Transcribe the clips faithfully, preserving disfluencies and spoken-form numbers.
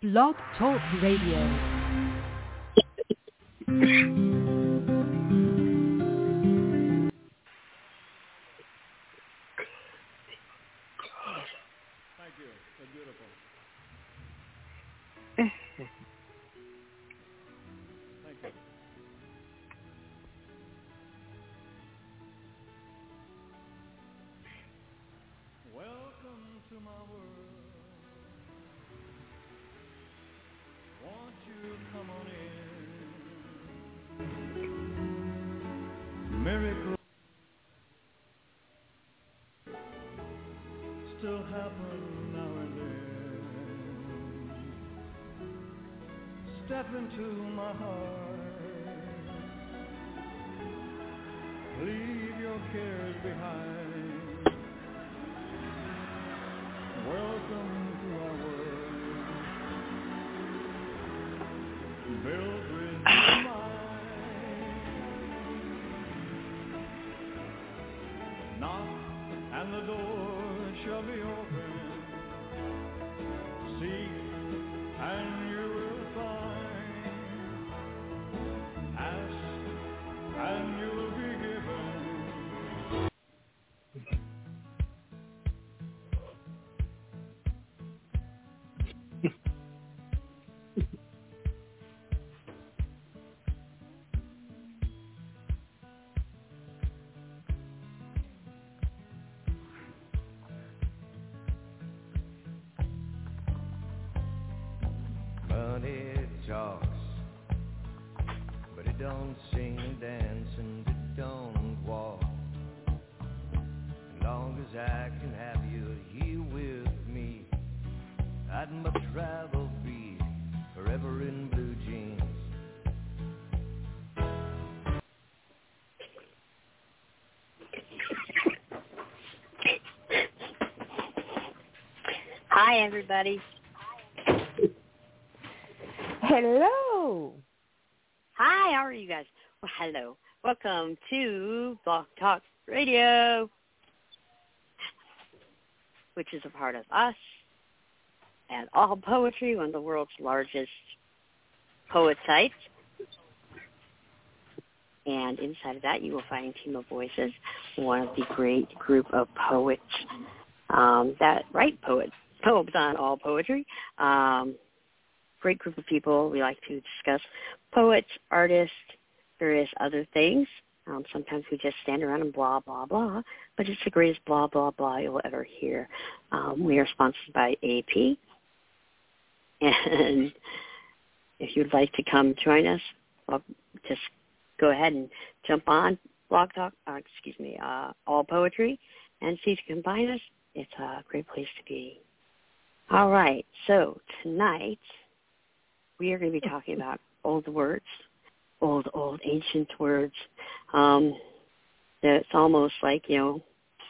Blog Talk Radio. Still happen now and then. Step into my heart. Leave your cares behind. Welcome to our world. Built with your mind. Knock and the door shall be open. Seek and you will find. Ask and you will be given. It talks, but it don't sing and dance and it don't walk. As long as I can have you here with me, I'd much rather be forever in blue jeans. Hi, everybody. Hello. Hi, how are you guys? Well, hello. Welcome to Blog Talk Radio, which is a part of us and All Poetry, one of the world's largest poet sites. And inside of that, you will find Team of Voices, one of the great group of poets um, that write poets, poems on all poetry. Um, great group of people. We like to discuss poets, artists, various other things. Um, sometimes we just stand around and blah, blah, blah, but it's the greatest blah, blah, blah you'll ever hear. Um, we are sponsored by A P, and if you'd like to come join us, well, just go ahead and jump on Blog Talk, uh, excuse me, uh, All Poetry, and see if you can find us. It's a great place to be. All right, so tonight we are going to be talking about old words, old, old, ancient words. Um, it's almost like, you know...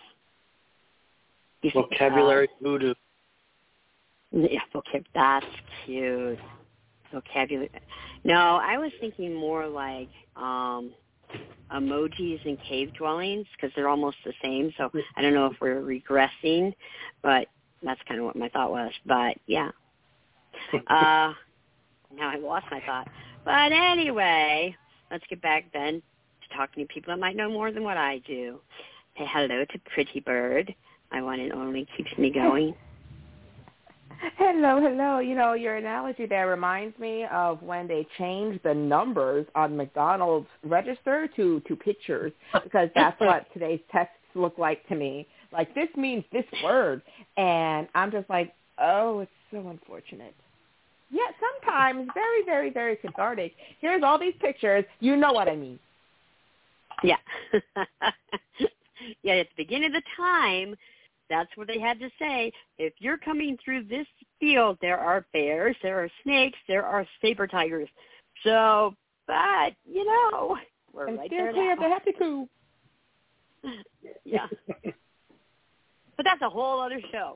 Vocabulary uh, voodoo. Yeah, vocab. That's cute. Vocabulary. No, I was thinking more like um, emojis and cave dwellings because they're almost the same. So I don't know if we're regressing, but that's kind of what my thought was. But, yeah. Uh Now I lost my thought. But anyway, let's get back then to talking to people that might know more than what I do. Say hello to Pretty Bird. My one and only keeps me going. Hello, hello. You know, your analogy there reminds me of when they changed the numbers on McDonald's register to, to pictures, because that's what today's texts look like to me. Like, this means this word. And I'm just like, oh, it's so unfortunate. Yeah, sometimes very, very, very cathartic. Here's all these pictures. You know what I mean. Yeah. Yeah, at the beginning of the time, that's what they had to say. If you're coming through this field, there are bears, there are snakes, there are saber tigers. So, but, you know, we're and right steer there clear now. of the happy coup. Yeah. But that's a whole other show.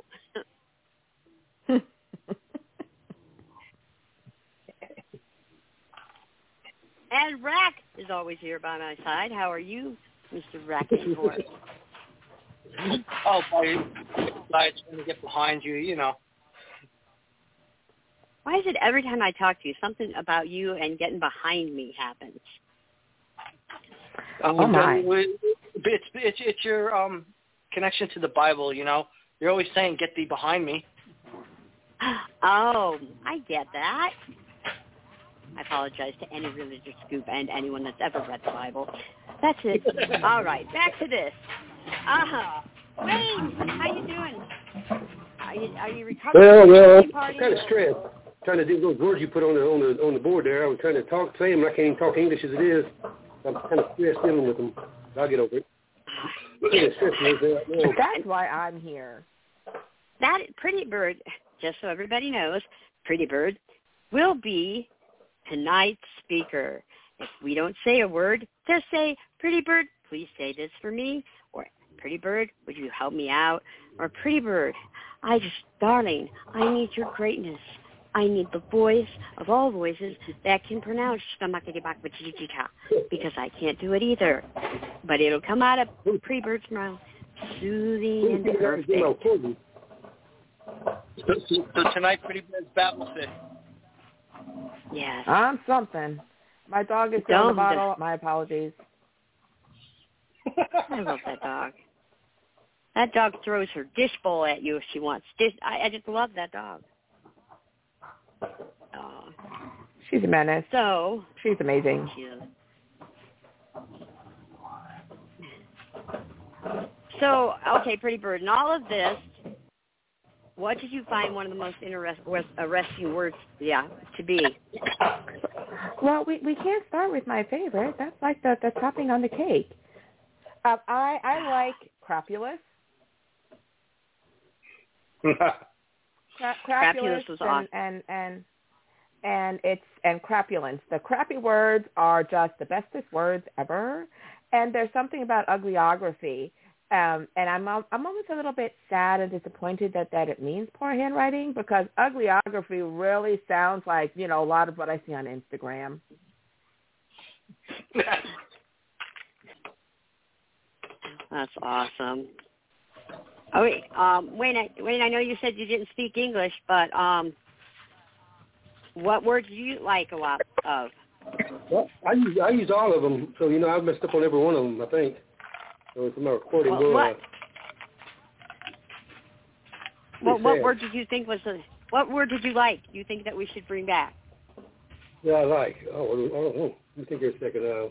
And Rack is always here by my side. How are you, Mister Rackenhorst? Oh, buddy, I'm trying to get behind you, you know. Why is it every time I talk to you, something about you and getting behind me happens? Um, Oh, my. It's, it's, it's your um, connection to the Bible, you know. You're always saying, get thee behind me. Oh, I get that. I apologize to any religious group and anyone that's ever read the Bible. That's it. All right, back to this. Uh-huh. Wayne, how you doing? Are you, are you recovering Well, from the well, birthday party? I'm kind of stressed. Trying to do those words you put on the on the on the board there. I was trying to talk, say them, and I can't even talk English as it is. I'm kind of stressed dealing with them. I'll get over it. That's why I'm here. That Pretty Bird, just so everybody knows, Pretty Bird will be tonight's speaker. If we don't say a word, just say, Pretty Bird, please say this for me, or Pretty Bird, would you help me out? Or Pretty Bird, I just, darling, I need your greatness. I need the voice of all voices that can pronounce because I can't do it either. But it'll come out of Pretty Bird's mouth, soothing and perfect. So, so, so tonight, Pretty Bird's battle fit. Yes. I'm something. My dog is still in the Don't. bottle. My apologies. I love that dog. That dog throws her dish bowl at you if she wants. Dish, I, I just love that dog. Oh. She's a menace. So. She's amazing. She is. So, okay, Pretty Bird, in all of this, what did you find one of the most interest, arresting words, yeah, to be? Well, we we can't start with my favorite. That's like the, the topping on the cake. Uh, I I like crapulous. Cra- crapulous, Crapulous was and, awesome. and and and it's and crapulence. The crappy words are just the bestest words ever. And there's something about ugliography. Um, and I'm I'm almost a little bit sad and disappointed that, that it means poor handwriting, because ugliography really sounds like, you know, a lot of what I see on Instagram. That's awesome. Oh, wait, um, Wayne, I, Wayne, I know you said you didn't speak English, but um, what words do you like a lot of? Well, I use I use all of them, so you know I've messed up on every one of them. I think. So it's my recording. Well, will, what? Uh, What, what sad. word did you think was the? What word did you like? You think that we should bring back? Yeah, I like. Oh, I don't know. Let me think here a second.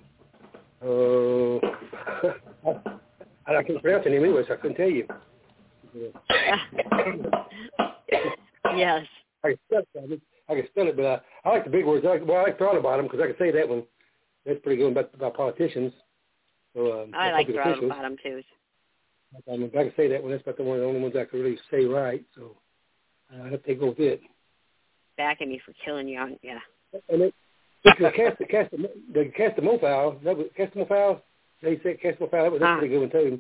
Uh, uh, I, I can't pronounce it in English. I couldn't tell you. Yes. I can spell it, I can spell it, but I, I like the big words. I like, well, I like throttle bottom because I can say that one. That's pretty good about, about politicians. So, um, I like throttle officials. bottom too. I mean, if I can say that one, that's about the one, the only ones I can really say right. So uh, I have to go with it. Backing me for killing you, on, yeah. And it, the cast, the cast, the cast the mofile, that was cast the mofile. They said cast the mofile. That was that's a Ah. pretty good one too.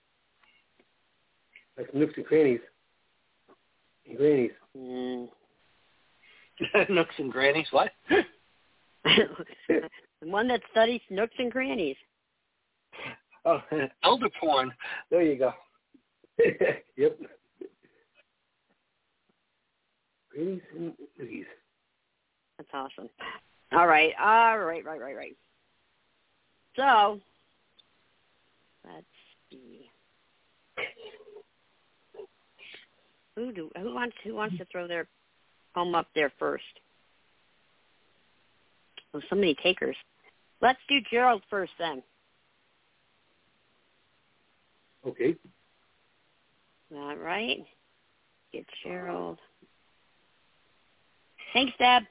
Like some nooks and crannies. And grannies. Mm. Nooks and grannies, what? The one that studies nooks and crannies. Oh, elder porn. There you go. Yep. Grannies and noogies. That's awesome. All right, all right, right, right, right. So, let's see. Who do who wants who wants to throw their poem up there first? Oh, so many takers. Let's do Gerald first then. Okay. All right. Get Gerald. Thanks, Deb.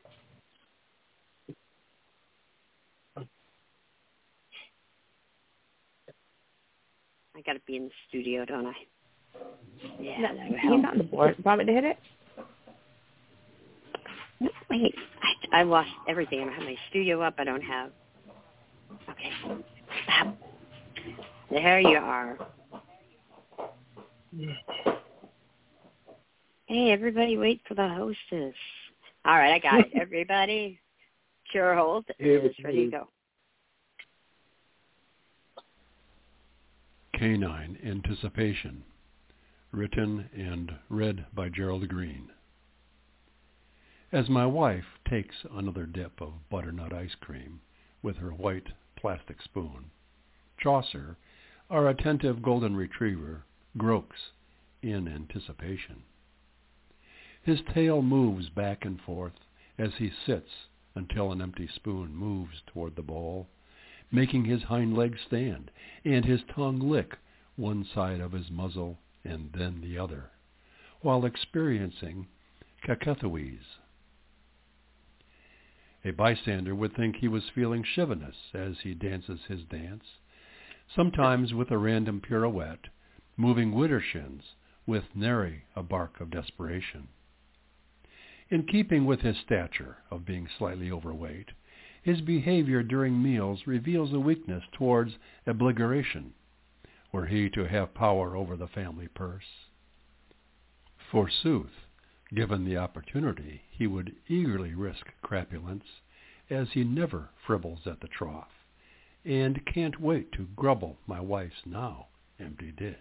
I got to be in the studio, don't I? Yeah, No, that would he's help. on the board. Want me to hit it? No, wait, I, I lost everything. I don't have my studio up. I don't have. Okay, stop. There you are. Hey, everybody, wait for the hostess. All right, I got it. Everybody, Gerald is ready to go. Canine Anticipation, written and read by Gerald Green. As my wife takes another dip of butternut ice cream with her white plastic spoon, Chaucer, our attentive golden retriever, croaks in anticipation. His tail moves back and forth as he sits until an empty spoon moves toward the bowl, making his hind legs stand and his tongue lick one side of his muzzle and then the other, while experiencing cacathuese. A bystander would think he was feeling chivalrous as he dances his dance, sometimes with a random pirouette, moving widdershins with nary a bark of desperation. In keeping with his stature of being slightly overweight, his behavior during meals reveals a weakness towards obliteration, were he to have power over the family purse. Forsooth, given the opportunity, he would eagerly risk crapulence, as he never fribbles at the trough, and can't wait to grubble my wife's now empty dish.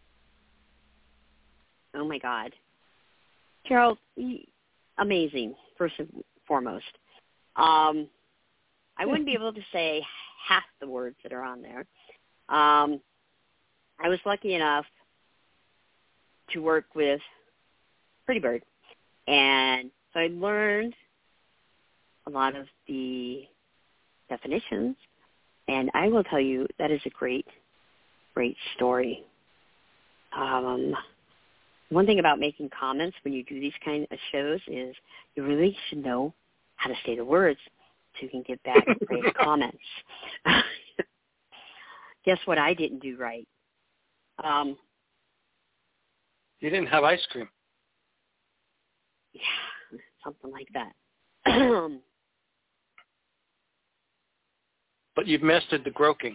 Oh, my God. Carol, amazing, first and foremost. Um, I wouldn't be able to say half the words that are on there. Um, I was lucky enough to work with Pretty Bird, and so I learned a lot of the definitions, and I will tell you that is a great, great story. Um, one thing about making comments when you do these kind of shows is you really should know how to say the words so you can get back great comments. Guess what I didn't do right? Um, you didn't have ice cream. Yeah, something like that. But you've mastered the croaking.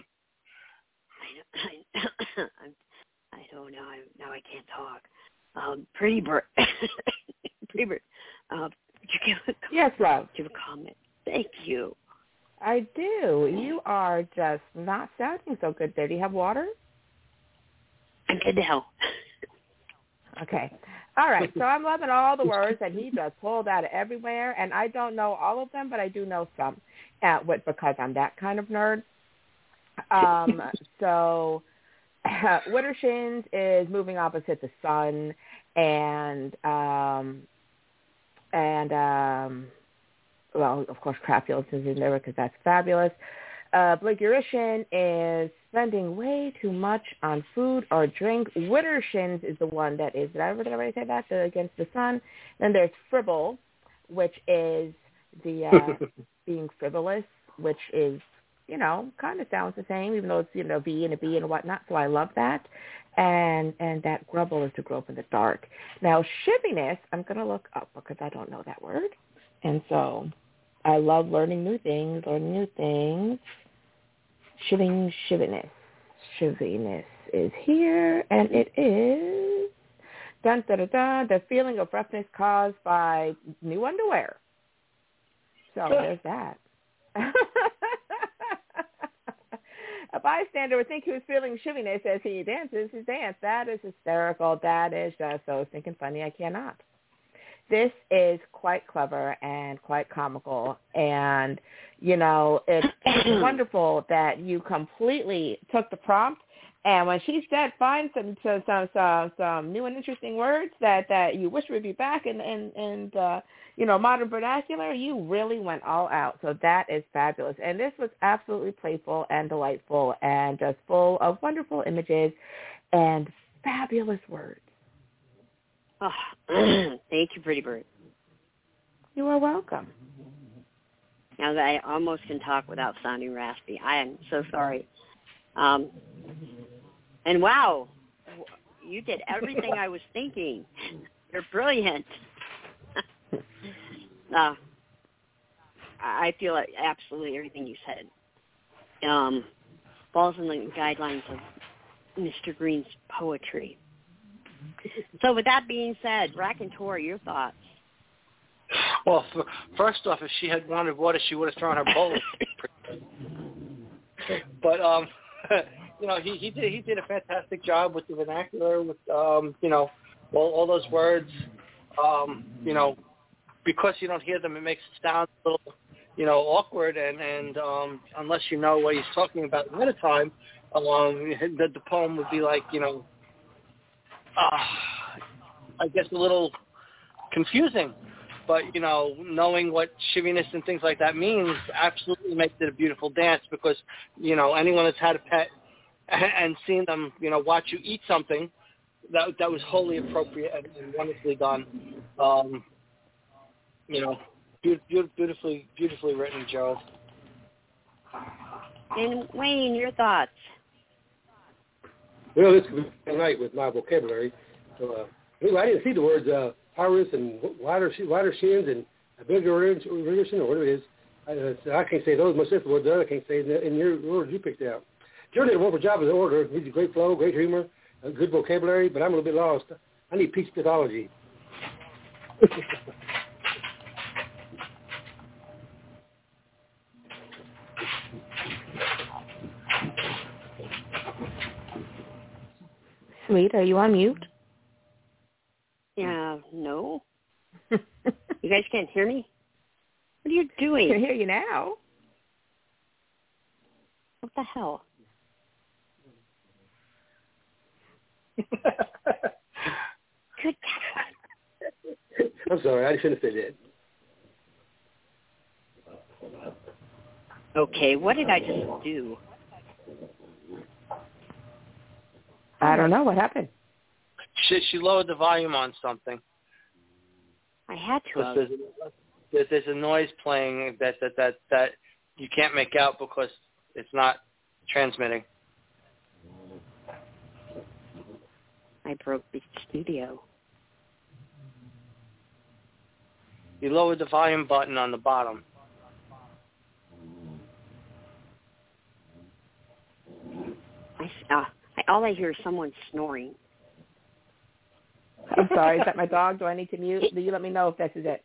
I, I, I don't know. I, now I can't talk. Um, Pretty Bird. Pretty Bird. Uh, would you give a yes, love. Give a comment. Thank you. I do. You are just not sounding so good there. Do you have water? I'm good now. Okay. All right. So I'm loving all the words that he just pulled out of everywhere, and I don't know all of them, but I do know some, uh, what, because I'm that kind of nerd. Um, so uh, widdershins is moving opposite the sun, and um, and um, well, of course, crapulence is in there because that's fabulous. Uh, Obligurition is spending way too much on food or drink. Widdershins is the one that is, did I, did I already say that? The against the sun. Then there's fribble, which is the uh, being frivolous, which is, you know, kind of sounds the same, even though it's, you know, B and a B and whatnot. So I love that. And and that grubble is to grope in the dark. Now, shiviness, I'm going to look up because I don't know that word. And so I love learning new things, learning new things. Shiving, shiviness. Shiviness is here, and it is dun, dun, dun, dun, the feeling of roughness caused by new underwear. So there's that. A bystander would think he was feeling shiviness as he dances his dance. That is hysterical. That is just so stinking funny. I cannot. This is quite clever and quite comical, and, you know, it's wonderful that you completely took the prompt, and when she said find some some some, some, some new and interesting words that, that you wish would be back in, in, in the, you know, modern vernacular, you really went all out, so that is fabulous. And this was absolutely playful and delightful and just full of wonderful images and fabulous words. Oh, thank you, Pretty Bird. You are welcome. Now that I almost can talk without sounding raspy, I am so sorry. Um, and wow, you did everything I was thinking. You're brilliant. uh, I feel like absolutely everything you said um, falls in the guidelines of Mister Green's poetry. So with that being said, Raconteur, your thoughts? Well, first off, if she had wanted water, she would have thrown her bowl. But um, you know, he, he did he did a fantastic job with the vernacular, with um, you know, all, all those words. Um, you know, because you don't hear them, it makes it sound a little, you know, awkward. And and um, unless you know what he's talking about ahead of time, um, the, the poem would be like, you know, uh, I guess a little confusing. But, you know, knowing what shiviness and things like that means absolutely makes it a beautiful dance because, you know, anyone that's had a pet and seen them, you know, watch you eat something, that that was wholly appropriate and, and wonderfully done. Um, you know, be, be, beautifully, beautifully written, Gerald. And Wayne, your thoughts? Well, this could be tonight with my vocabulary. So, uh, anyway, I didn't see the words uh, iris and wider wider shins and a bigger revision or whatever it is. I, uh, so I can't say those much. That's the words that I can't say in, the, in your words you picked out. Gerald did a wonderful job as an orator. He's a great flow, great humor, a good vocabulary, but I'm a little bit lost. I need peace pathology. Sweet, are you on mute? Yeah, no. You guys can't hear me? What are you doing? I can hear you now. What the hell? Good God. I'm sorry, I shouldn't have said that. Okay, what did I just do? I don't know what happened. She, she lowered the volume on something. I had to have. There's, there's, there's a noise playing that, that, that, that you can't make out because it's not transmitting. I broke the studio. You lowered the volume button on the bottom. I, uh, I, all I hear is someone snoring. I'm sorry, is that my dog? Do I need to mute? Do you let me know if this is it?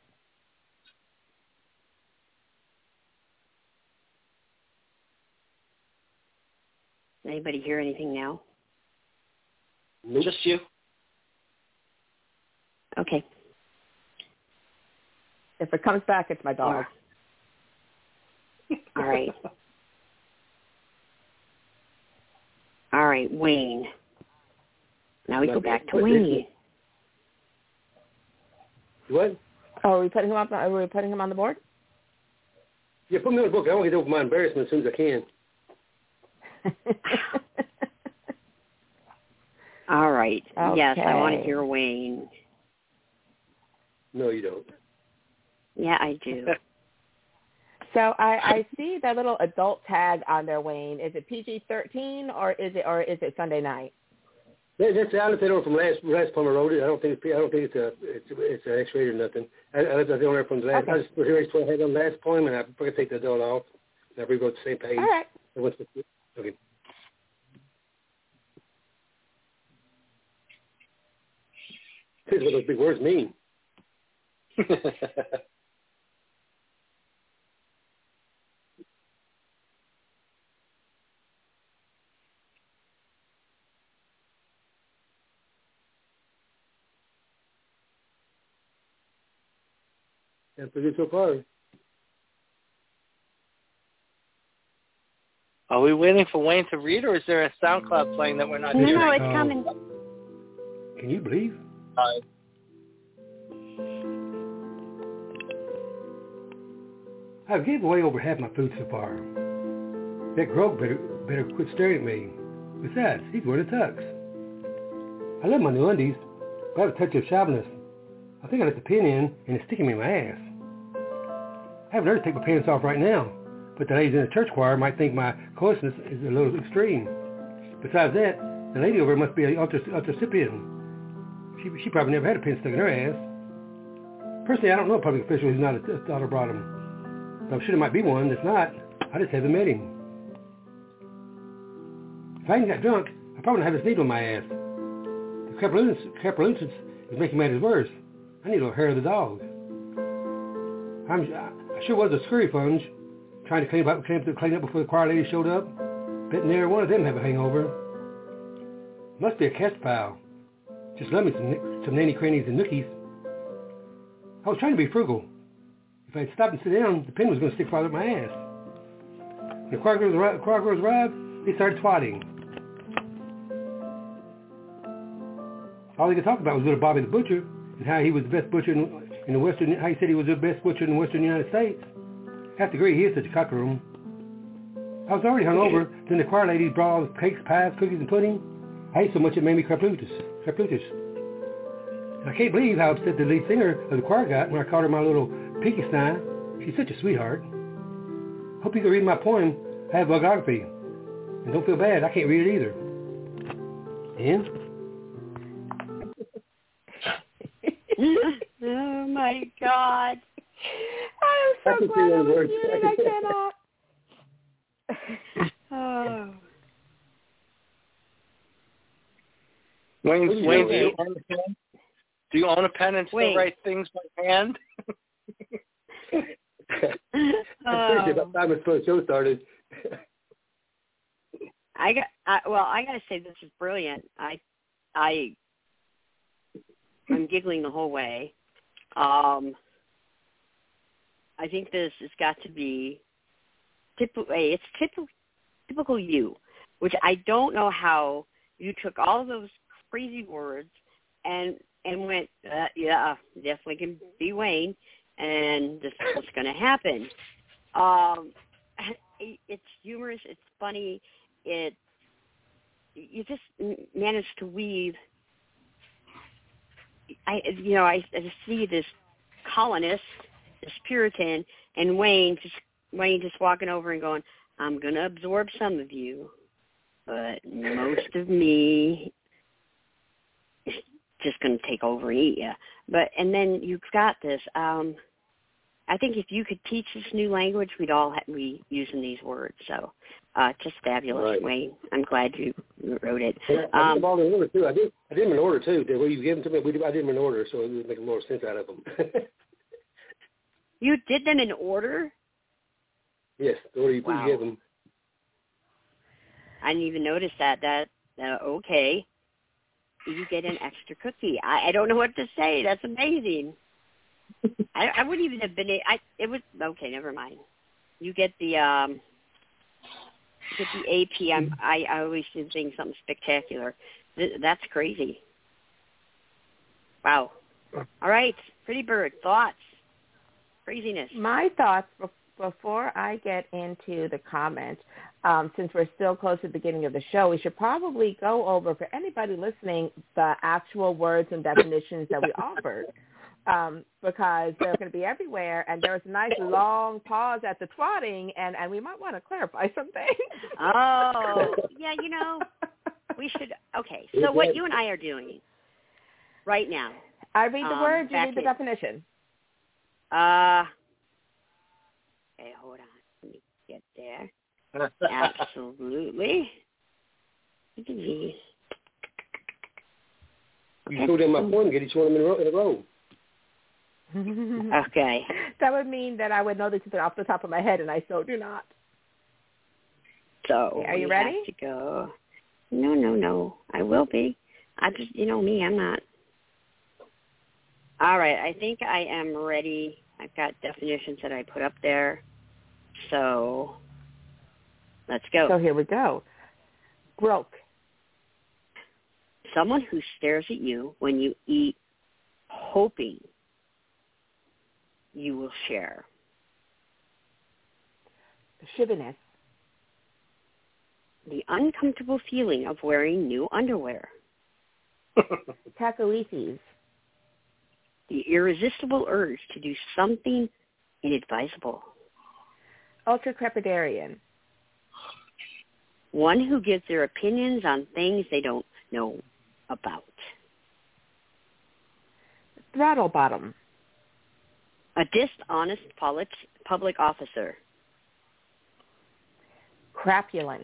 Anybody hear anything now? Nope. Just you. Okay. If it comes back, it's my dog. All right. All right, Wayne. Now we go back to Wayne. What? Oh, are we putting him up? Are we putting him on the board? Yeah, put me on the book. I want to get over my embarrassment as soon as I can. All right. Okay. Yes, I want to hear Wayne. No, you don't. Yeah, I do. So I, I see that little adult tag on there, Wayne. Is it P G thirteen or is it or is it Sunday night? That, that's I looked at it from last last time I wrote it. I don't think it's, I don't think it's a it's it's an X-rated or nothing. I, I looked at it on there from the last. Okay. I just erased what I had on the last poem, and I forgot to take the adult off. And I rewrote the same page. All right. And what's the, okay. Here's what those big words mean. That's pretty good so far. Are we waiting for Wayne to read, or is there a SoundCloud playing that we're not No, hearing? no, it's Oh. coming. Can you believe? Uh, I've given away over half my food so far. That Grog better better quit staring at me. Besides, he's wearing a tux. I love my new undies, but I have a touch of shabbiness. I think I let the pin in and it's sticking me in my ass. I have nerve to take my pants off right now, but the ladies in the church choir might think my closeness is a little extreme. Besides that, the lady over there must be an ultra-ultra-cypian. She, she probably never had a pin stuck in her ass. Personally, I don't know a public official who's not a, a daughter bottom. I'm sure there might be one that's not. I just haven't met him. If I hadn't got drunk, I probably wouldn't have this needle in my ass. The caprolucence is making matters worse. I need a little hair of the dog. I'm, I sure was a scurryfunge, trying to clean up, clean up, clean up before the choir lady showed up. Bet neither one of them have a hangover. Must be a cast pile. Just love me some, some nanny crannies and nookies. I was trying to be frugal. if I stopped and sit down, the pin was going to stick farther up my ass. When the choir girls, arri- choir girls arrived, they started twatting. All they could talk about was little Bobby the Butcher and how he was the best butcher in, in the Western, how he said he was the best butcher in the Western United States. I have to agree, he is such a cockaroom. I was already hungover, then the choir lady brought all the cakes, pies, cookies, and pudding. I ate so much it made me craplutus. craplutus. And I can't believe how upset the lead singer of the choir got when I called her my little Pinky Stein. She's such a sweetheart. Hope you can read my poem. I have vulgography. And don't feel bad, I can't read it either. And? Oh my God. I'm so I can glad see I those was words. muted. I cannot. Oh. Wayne, Wayne, do you Wait. own a pen? Do you own a pen and still Wait. write things by hand? I'm crazy about time before the show started. I got I, well. I got to say this is brilliant. I, I, I'm giggling the whole way. Um, I think this has got to be typical. It's typical, typical you, which I don't know how you took all of those crazy words and and went, uh, yeah, definitely can be Wayne, and this is what's going to happen. Um, it's humorous. It's funny. It you just managed to weave. I you know I, I see this colonist, this Puritan, and Wayne just Wayne just walking over and going, I'm going to absorb some of you, but most of me is just going to take over and eat you. But and then you've got this. Um, I think if you could teach this new language, we'd all ha- be using these words. So, uh, just fabulous, Right. Wayne. I'm glad you wrote it. Yeah, I did Um, them all in order too. I did. I did them in order too. The way you gave them to me, we did, I did them in order, so it would make more sense out of them. you did them in order? Yes, the order you, Wow. you gave them. I didn't even notice that. That uh, okay. You get an extra cookie. I, I don't know what to say. That's amazing. I, I wouldn't even have been. A, I it was okay. Never mind. You get the um. You get the A P. I'm, I I always did think something spectacular. Th- that's crazy. Wow. All right, Pretty Bird. Thoughts. Craziness. My thoughts be- before I get into the comment, um, since we're still close to the beginning of the show, we should probably go over, for anybody listening, the actual words and definitions that we offered, um, because they're going to be everywhere, and there was a nice long pause at the twatting, and, and we might want to clarify some things. Oh, yeah, you know, we should, okay, so what you and I are doing right now. I read the um, words, you read the in, definition. Uh, okay, hold on. Let me get there. Absolutely. You throw them my phone and get each one of them in a row. In a row. Okay. That would mean that I would know this off the top of my head, and I so do not. So are you we ready? Have to go. No, no, no. I will be. I just, you know me, I'm not. All right. I think I am ready. I've got definitions that I put up there. So let's go. So here we go. Broke. Someone who stares at you when you eat, hoping you will share. Shiviness. The uncomfortable feeling of wearing new underwear. Cacoethes. The irresistible urge to do something inadvisable. Ultracrepidarian. One who gives their opinions on things they don't know about. Throttle bottom. A dishonest public, public officer. Crapulence.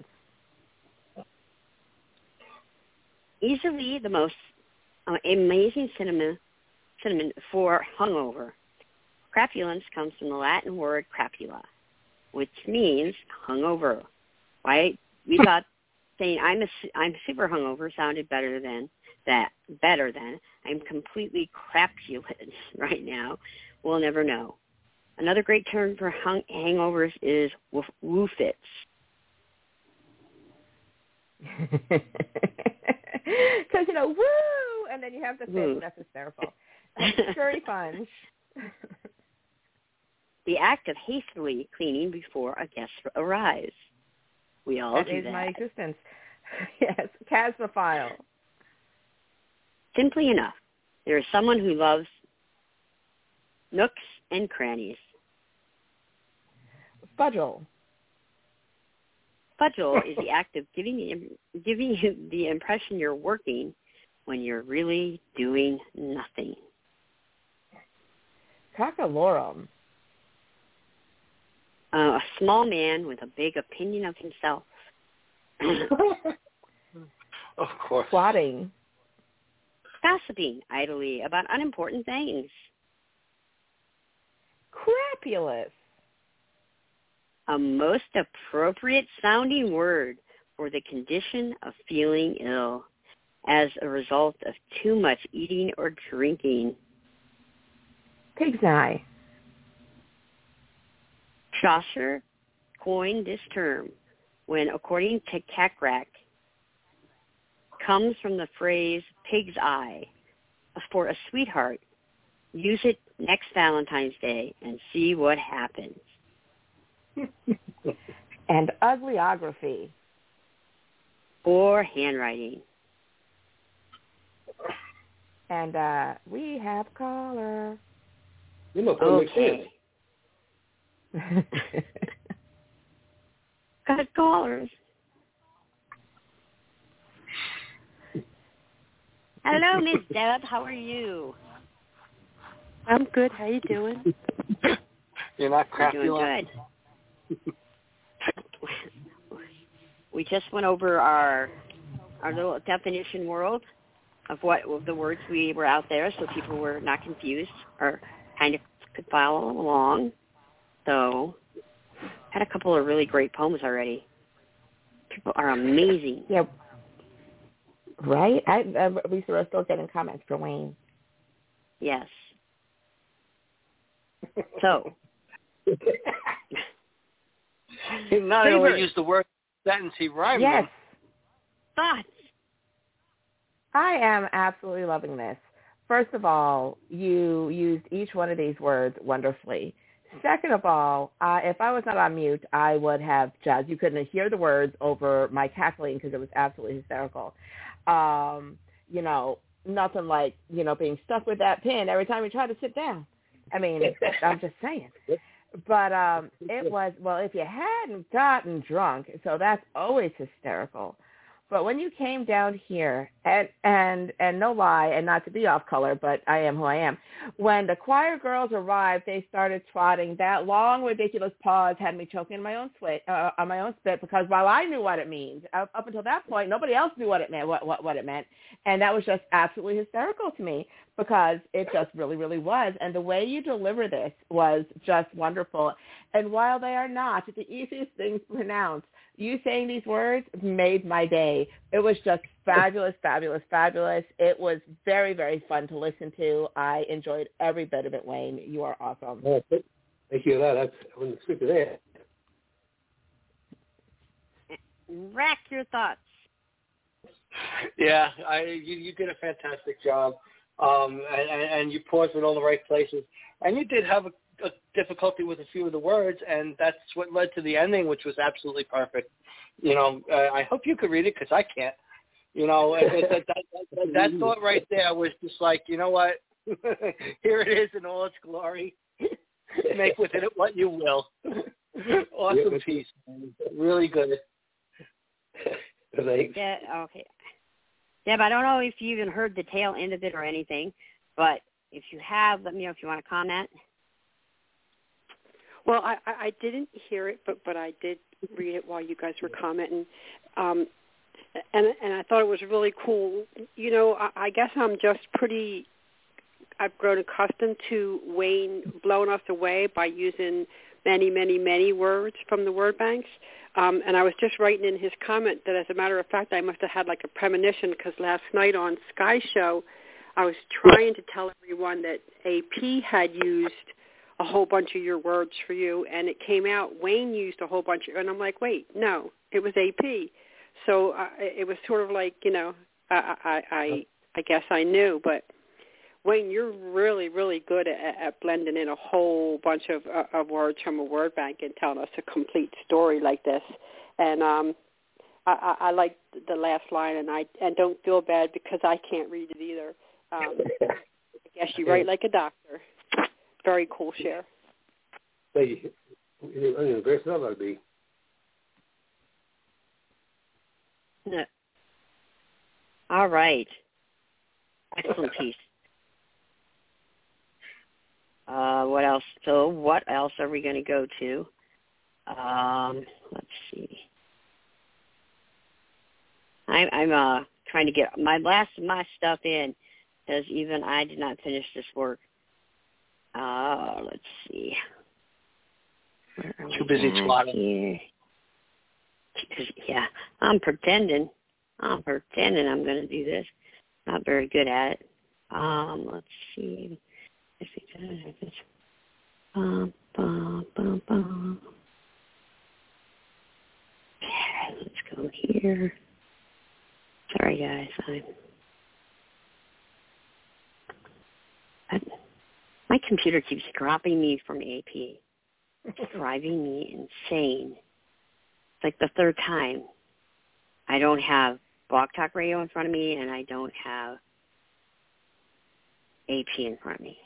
Easily the most uh, amazing synonym, synonym for hungover. Crapulence comes from the Latin word crapula, which means hungover. Right? We thought saying I'm a, I'm super hungover sounded better than that. Better than I'm completely crapulent right now. We'll never know. Another great term for hung- hangovers is woof- woofits. Because, you know, woo, and then you have the Woo. fit. That's hysterical. Scurry funge. The act of hastily cleaning before a guest arrives. We all that do is that. my existence. Yes, Casmophile. Simply enough, there is someone who loves nooks and crannies. Fudgel. Fudgel is the act of giving the, giving you the impression you're working when you're really doing nothing. Cockalorum. Uh, a small man with a big opinion of himself. Of course. Plotting. Gossiping idly about unimportant things. Crapulous. A most appropriate sounding word for the condition of feeling ill as a result of too much eating or drinking. Pig's eye. Chaucer coined this term when, according to Cackrack, comes from the phrase pig's eye. For a sweetheart, use it next Valentine's Day and see what happens. And ugliography. Or handwriting. And uh, we have caller. You know, that makes Okay. sense. Got callers. Hello, Miss Deb. How are you? I'm good. How you doing? You're not I'm crappy. doing good. We just went over our our little definition world of what of the words we were out there, so people were not confused or kind of could follow along. So, had a couple of really great poems already. People are amazing. Yeah. Right? I, I, we are still getting comments for Wayne. Yes. So. He not Favorite. only used the word sentence, he rhymed Yes. them. Thoughts? I am absolutely loving this. First of all, you used each one of these words wonderfully. Second of all, uh, if I was not on mute, I would have just, you couldn't hear the words over my cackling because it was absolutely hysterical. Um, you know, nothing like, you know, being stuck with that pin every time you try to sit down. I mean, I'm just saying. But um, it was, well, if you hadn't gotten drunk, so that's always hysterical. But when you came down here, and, and and no lie, and not to be off color, but I am who I am, when the choir girls arrived, they started trotting. That long, ridiculous pause had me choking on my own spit, uh, on my own spit, because while I knew what it means, up, up until that point, nobody else knew what it meant, what, what, what it meant. And that was just absolutely hysterical to me, because it just really, really was. And the way you deliver this was just wonderful. And while they are not the easiest things to pronounce, you saying these words made my day. It was just fabulous, fabulous, fabulous. It was very, very fun to listen to. I enjoyed every bit of it, Wayne. You are awesome. Oh, thank you for that. That's, I wouldn't speak to that. Rack your thoughts. Yeah, I you, you did a fantastic job, um, and, and you paused in all the right places. And you did have a, a difficulty with a few of the words, and that's what led to the ending, which was absolutely perfect. You know, uh, I hope you could read it because I can't. You know, that, that, that, that, that thought right there was just like, you know what? Here it is in all its glory. Make with it what you will. Awesome Yeah, piece. Really good. Thanks. Yeah, okay. Deb, I don't know if you even heard the tail end of it or anything, but if you have, let me know if you want to comment. Well, I, I I didn't hear it, but but I did read it while you guys were commenting, um, and and I thought it was really cool. You know, I, I guess I'm just pretty. I've grown accustomed to Wayne blowing us away by using many, many, many words from the word banks. Um, and I was just writing in his comment that, as a matter of fact, I must have had like a premonition because last night on Sky Show, I was trying to tell everyone that A P had used a whole bunch of your words for you, and it came out Wayne used a whole bunch of, and I'm like, wait, no, it was A P. So uh, it was sort of like, you know, I, I, I, I guess I knew, but Wayne, you're really, really good at, at blending in a whole bunch of, uh, of words from a word bank and telling us a complete story like this. And um, I, I, I like the last line, and I and don't feel bad because I can't read it either. Um, I guess you write like a doctor. Very cool share. Thank you. You're very smart about me. No. All right. Excellent piece. Uh, what else? So what else are we going to go to? Um, let's see. I'm, I'm uh, trying to get my last of my stuff in because even I did not finish this work. Uh, let's see. Where are Too we busy at twatting. here? Yeah, I'm pretending. I'm pretending I'm going to do this. Not very good at it. Um, let's see. If it does, bum, bum, bum, bum. Okay, let's go here. Sorry, guys. I'm, I, my computer keeps dropping me from A P. It's driving me insane. It's like the third time. I don't have Blog Talk Radio in front of me, and I don't have A P in front of me.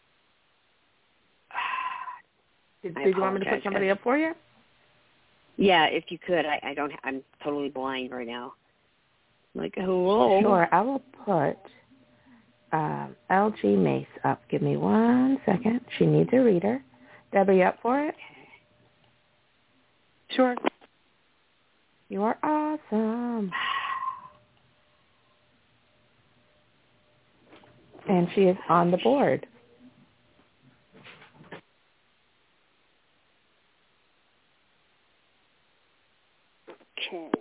Did, did you want me to put somebody up for you? Yeah, if you could. I, I don't. I'm totally blind right now. I'm like, hello. Sure, I will put um, L G Mace up. Give me one second. She needs a reader. Debbie, up for it? Sure. You are awesome. And she is on the board. Okay.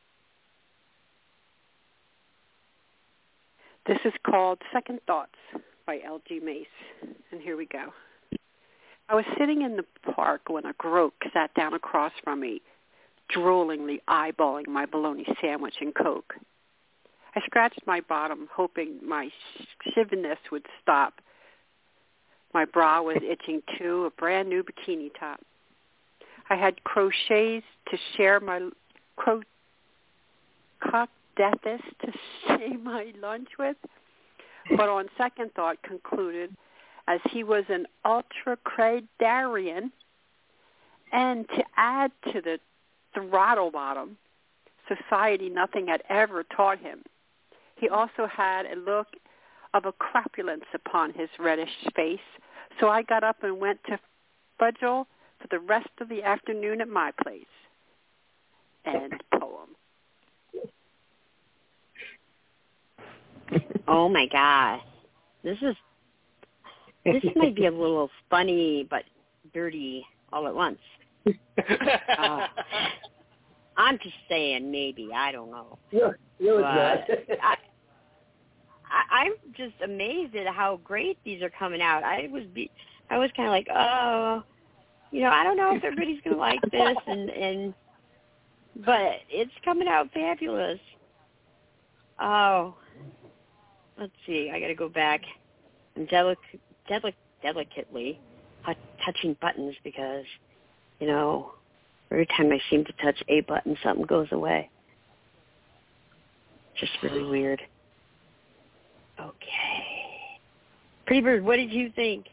This is called Second Thoughts by L G Mace. And here we go. I was sitting in the park when a groke sat down across from me, droolingly eyeballing my bologna sandwich and Coke. I scratched my bottom, hoping my shiviness would stop. My bra was itching too, a brand new bikini top. I had crotchets to share my cro- cockdeathus to share my lunch with, but on second thought concluded, as he was an ultra-credarian, and to add to the throttle bottom, society nothing had ever taught him. He also had a look of a crapulence upon his reddish face, so I got up and went to Fudgel for the rest of the afternoon at my place. End poem. Oh my God, this is this might be a little funny but dirty all at once. Uh, I'm just saying, maybe, I don't know. Yeah, no, but it's not. I, I, I'm just amazed at how great these are coming out. I was, be, I was kind of like, oh, you know, I don't know if everybody's gonna like this, and and, but it's coming out fabulous. Oh, let's see, I got to go back. I'm delic- delic- delicately touching buttons because, you know, every time I seem to touch a button, something goes away. Just really weird. Okay. Pretty Bird, what did you think?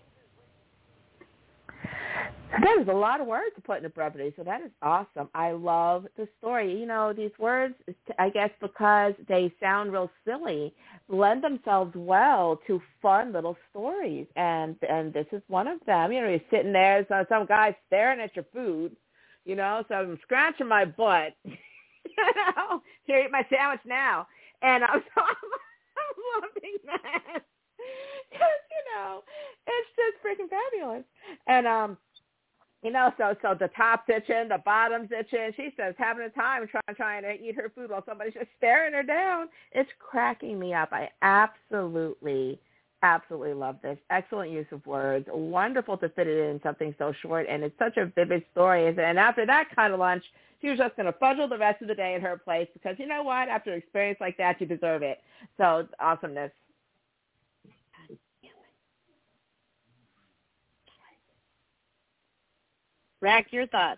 That is a lot of words to put in a brevity, so that is awesome. I love the story. You know, these words, I guess because they sound real silly, lend themselves well to fun little stories, and and this is one of them. You know, you're sitting there, so some guy's staring at your food, you know, so I'm scratching my butt, you know, here, eat my sandwich now, and I'm, I'm loving that. You know, it's just freaking fabulous, and um. You know, so so the top's itching, the bottom's itching. She says having a time trying trying to eat her food while somebody's just staring her down. It's cracking me up. I absolutely, Absolutely love this. Excellent use of words. Wonderful to fit it in something so short, and it's such a vivid story. And after that kind of lunch, she was just going to fudgel the rest of the day at her place because, you know what, after an experience like that, you deserve it. So, awesomeness. Rack, your thoughts?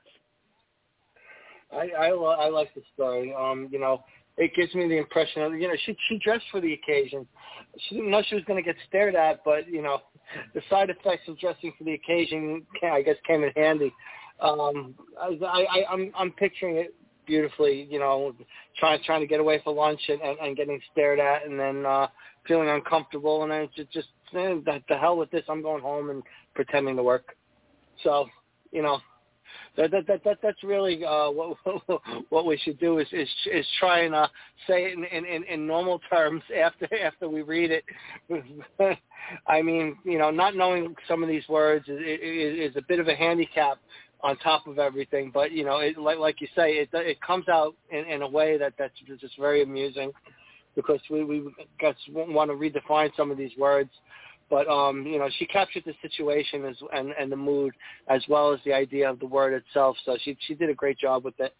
I I, lo- I like the story. Um, you know, it gives me the impression of, you know, she she dressed for the occasion. She didn't know she was going to get stared at, but, you know, the side effects of dressing for the occasion, I guess, came in handy. Um, I, I, I'm I'm picturing it beautifully, you know, trying trying to get away for lunch and, and, and getting stared at, and then uh, feeling uncomfortable, and then just just eh, the, the hell with this. I'm going home and pretending to work. So, you know. That, that that that that's really uh, what what we should do is is, is try and uh, say it in, in, in normal terms after after we read it. I mean, you know, not knowing some of these words is, is, is a bit of a handicap on top of everything. But you know, it, like like you say, it it comes out in, in a way that that's just very amusing, because we we just want to redefine some of these words. But, um, you know, she captured the situation as, and, and the mood as well as the idea of the word itself. So she she did a great job with it.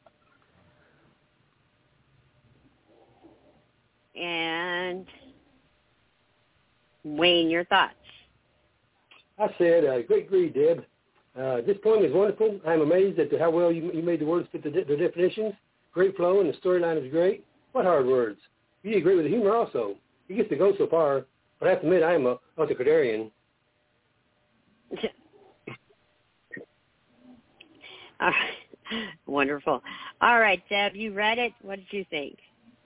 And Wayne, your thoughts? I said, uh, great read, Deb. Uh, this poem is wonderful. I'm amazed at how well you, you made the words fit the, the definitions. Great flow, and the storyline is great. What hard words. You did great with the humor also. You get to go so far. But I have to admit, I am a autocratarian. uh, wonderful. All right, Deb, you read it. What did you think?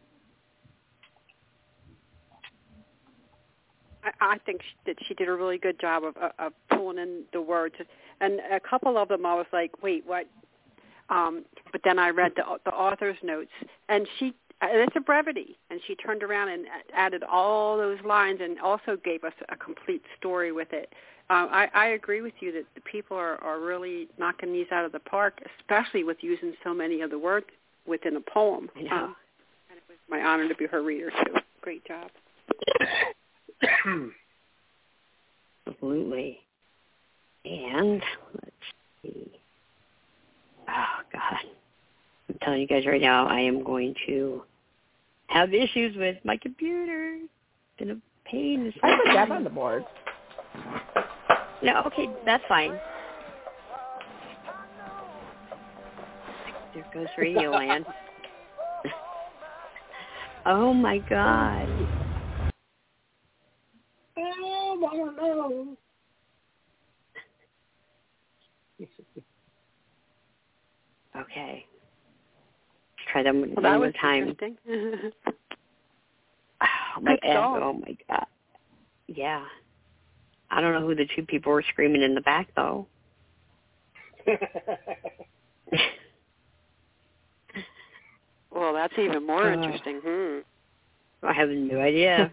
I, I think that she did a really good job of, of, of pulling in the words. And a couple of them I was like, wait, what? Um, but then I read the, the author's notes, and she it's a brevity, and she turned around and added all those lines and also gave us a complete story with it. Um, I, I agree with you that the people are, are really knocking these out of the park, especially with using so many of the words within a poem. Yeah. Um, and it was my honor to be her reader, too. Great job. Absolutely. And let's see. Oh, God. I'm telling you guys right now, I am going to have issues with my computer. It's been a pain. I put Deb on the board. No, okay, that's fine. There goes Radio Land. Oh, my God. Oh, I don't know. Okay. Let's try that one, well, one that more was time. Interesting. Oh, my God. Oh, my God. Yeah. I don't know who the two people were screaming in the back, though. Well, that's even more uh, interesting. Hmm. I have no idea.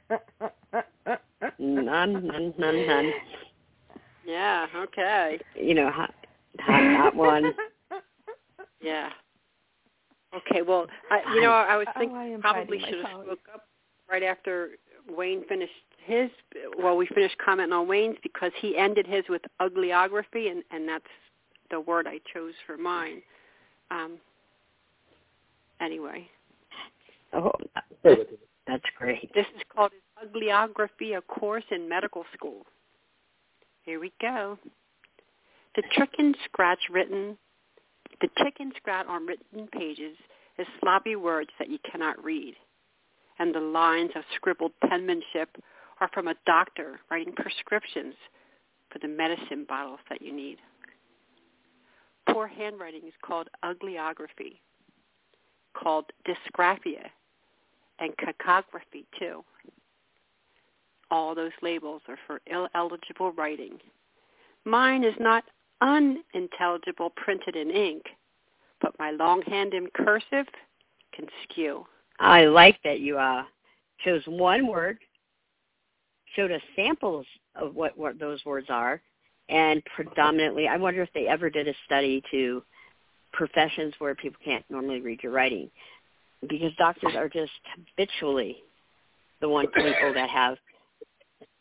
none, none, none, none. Yeah, okay. You know, hot, hot, hot one. Yeah. Okay, well, I, you know, I was thinking oh, I probably should have spoke up right after Wayne finished his, well, we finished commenting on Wayne's because he ended his with ugliography, and, and that's the word I chose for mine. Um, anyway. Oh, that's great. This is called Ugliography, a course in medical school. Here we go. The chicken scratch written, the chicken scratch on written pages is sloppy words that you cannot read, and the lines of scribbled penmanship are from a doctor writing prescriptions for the medicine bottles that you need. Poor handwriting is called ugliography, called dysgraphia, and cacography too. All those labels are for illegible writing. Mine is not unintelligible printed in ink, but my longhand in cursive can skew. I like that you uh, chose one word, showed us samples of what, what those words are, and predominantly, I wonder if they ever did a study to professions where people can't normally read your writing, because doctors are just habitually the one people that have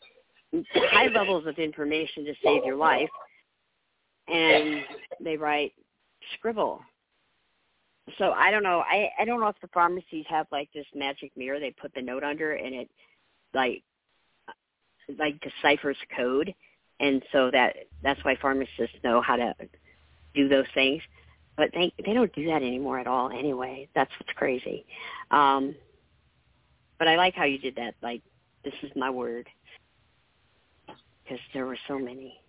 high levels of information to save your life, and they write scribble. So I don't know. I, I don't know if the pharmacies have like this magic mirror they put the note under and it like like deciphers code, and so that that's why pharmacists know how to do those things. But they they don't do that anymore at all anyway. That's what's crazy. Um, but I like how you did that. Like, this is my word. Because there were so many.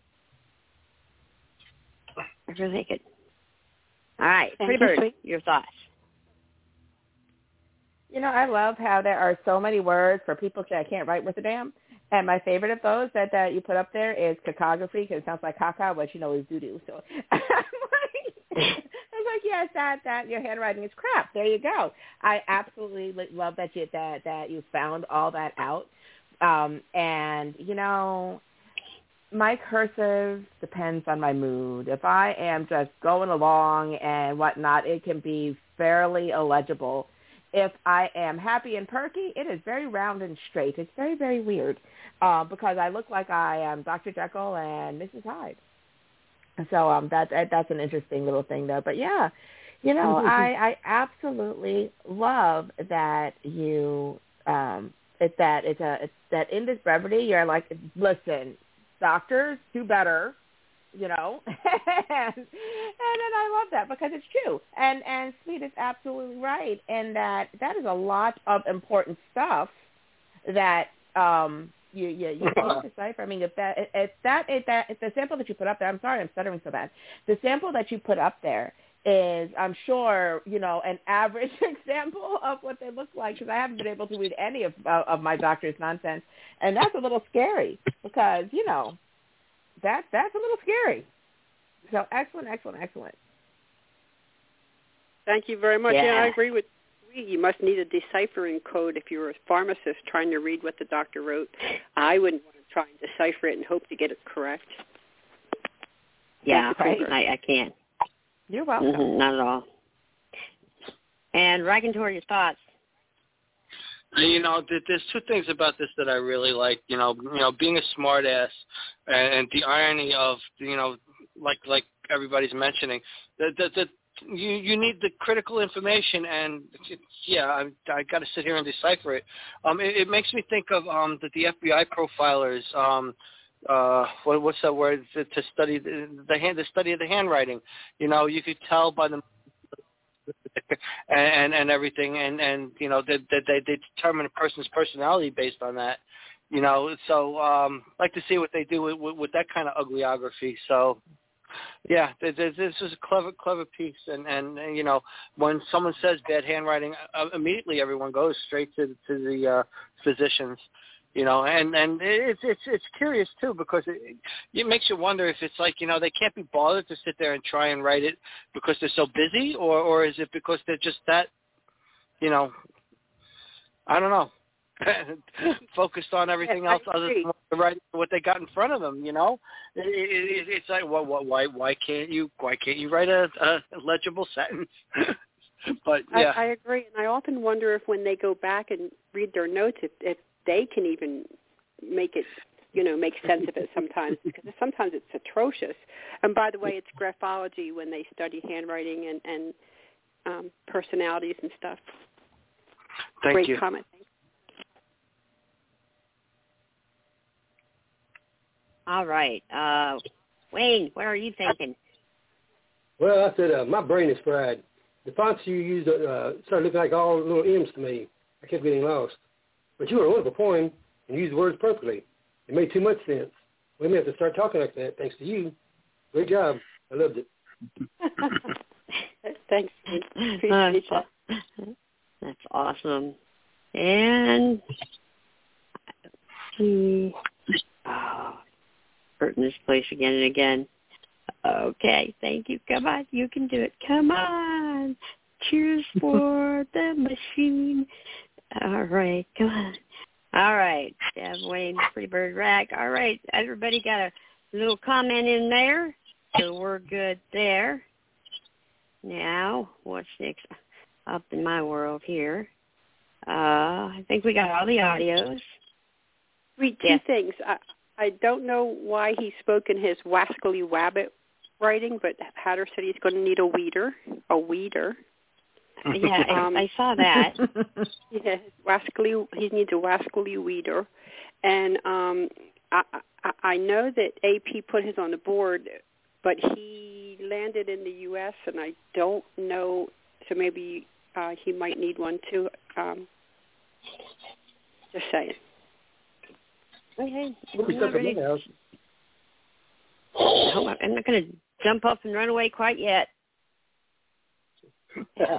I really like it. All right, Pretty Bird, your thoughts. You know, I love how there are so many words for people that can't write with a damn. And my favorite of those that, that you put up there is cacography, because it sounds like caca, but you know is doo-doo. So I'm like, I'm like, yes, that, that, your handwriting is crap. There you go. I absolutely love that you, that, that you found all that out. Um, and, you know, my cursive depends on my mood. If I am just going along and whatnot, it can be fairly illegible. If I am happy and perky, it is very round and straight. It's very, very weird uh, because I look like I am Doctor Jekyll and Missus Hyde. So um, that, that that's an interesting little thing there. But, yeah, you know, I, I absolutely love that you um, it's that it's a it's that in this brevity you're like, listen, doctors do better, you know, and, and then I love that because it's true. And and Sweet is absolutely right in that that is a lot of important stuff that um, you you, you can't decipher. I mean, if that if that if that if the sample that you put up there, I'm sorry, I'm stuttering so bad. The sample that you put up there is, I'm sure, you know, an average example of what they look like, because I haven't been able to read any of uh, of my doctor's nonsense, and that's a little scary because, you know, that that's a little scary. So excellent, excellent, excellent. Thank you very much. Yeah, yeah I agree with you. You must need a deciphering code if you're a pharmacist trying to read what the doctor wrote. I wouldn't want to try and decipher it and hope to get it correct. Yeah, right. I, I can't. You're welcome. Mm-hmm, not at all. And Ragantor, your thoughts? You know, there's two things about this that I really like. You know, you know, being a smartass, and, and the irony of, you know, like like everybody's mentioning, that that, that you you need the critical information, and yeah, I I got to sit here and decipher it. Um, it, it makes me think of um that the F B I profilers um. Uh, what, what's that word? To, to study the, the hand, the study of the handwriting. You know, you could tell by the and and everything, and and you know, they they they determine a person's personality based on that. You know, so um, I'd like to see what they do with, with, with that kind of ugliography. So, yeah, this is a clever clever piece, and, and and you know, when someone says bad handwriting, uh, immediately everyone goes straight to to the uh, physicians. You know, and, and it's it's it's curious too, because it, it makes you wonder if it's like, you know, they can't be bothered to sit there and try and write it because they're so busy, or, or is it because they're just that, you know, I don't know, focused on everything else other than what, write, what they got in front of them. You know, it, it, it's like, well, why why can't you why can't you write a, a legible sentence? But yeah, I, I agree, and I often wonder if when they go back and read their notes, if, if they can even make it, you know, make sense of it sometimes, because sometimes it's atrocious. And by the way, it's graphology when they study handwriting and, and um, personalities and stuff. Thank Great you. comment. All right. Uh, Wayne, what are you thinking? Well, I said uh, my brain is fried. The fonts you used uh, started looking like all little M's to me. I kept getting lost. But you were a wonderful poem and used the words perfectly. It made too much sense. We may have to start talking like that, thanks to you. Great job. I loved it. Thanks. Appreciate uh, That's awesome. And see, oh, hurting this place again and again. Okay, thank you. Come on, you can do it. Come on. Cheers for the machine. All right, come on. All right, Deb, Wayne, Pretty Bird, Rack. All right, everybody got a little comment in there, so we're good there. Now, what's next up in my world here? Uh, I think we got all the audios. Read two yeah. things. I, I don't know why he spoke in his Wascally Wabbit writing, but Hatter said he's going to need a weeder, a weeder. Yeah, um, I, I saw that. Yeah, Wascally, he needs a Wascally weeder. And um, I, I, I know that A P put his on the board, but he landed in the U S, and I don't know, so maybe uh, he might need one too. Um, just saying. Okay. We'll I'm not ready. Oh, I'm not going to jump up and run away quite yet. Yeah.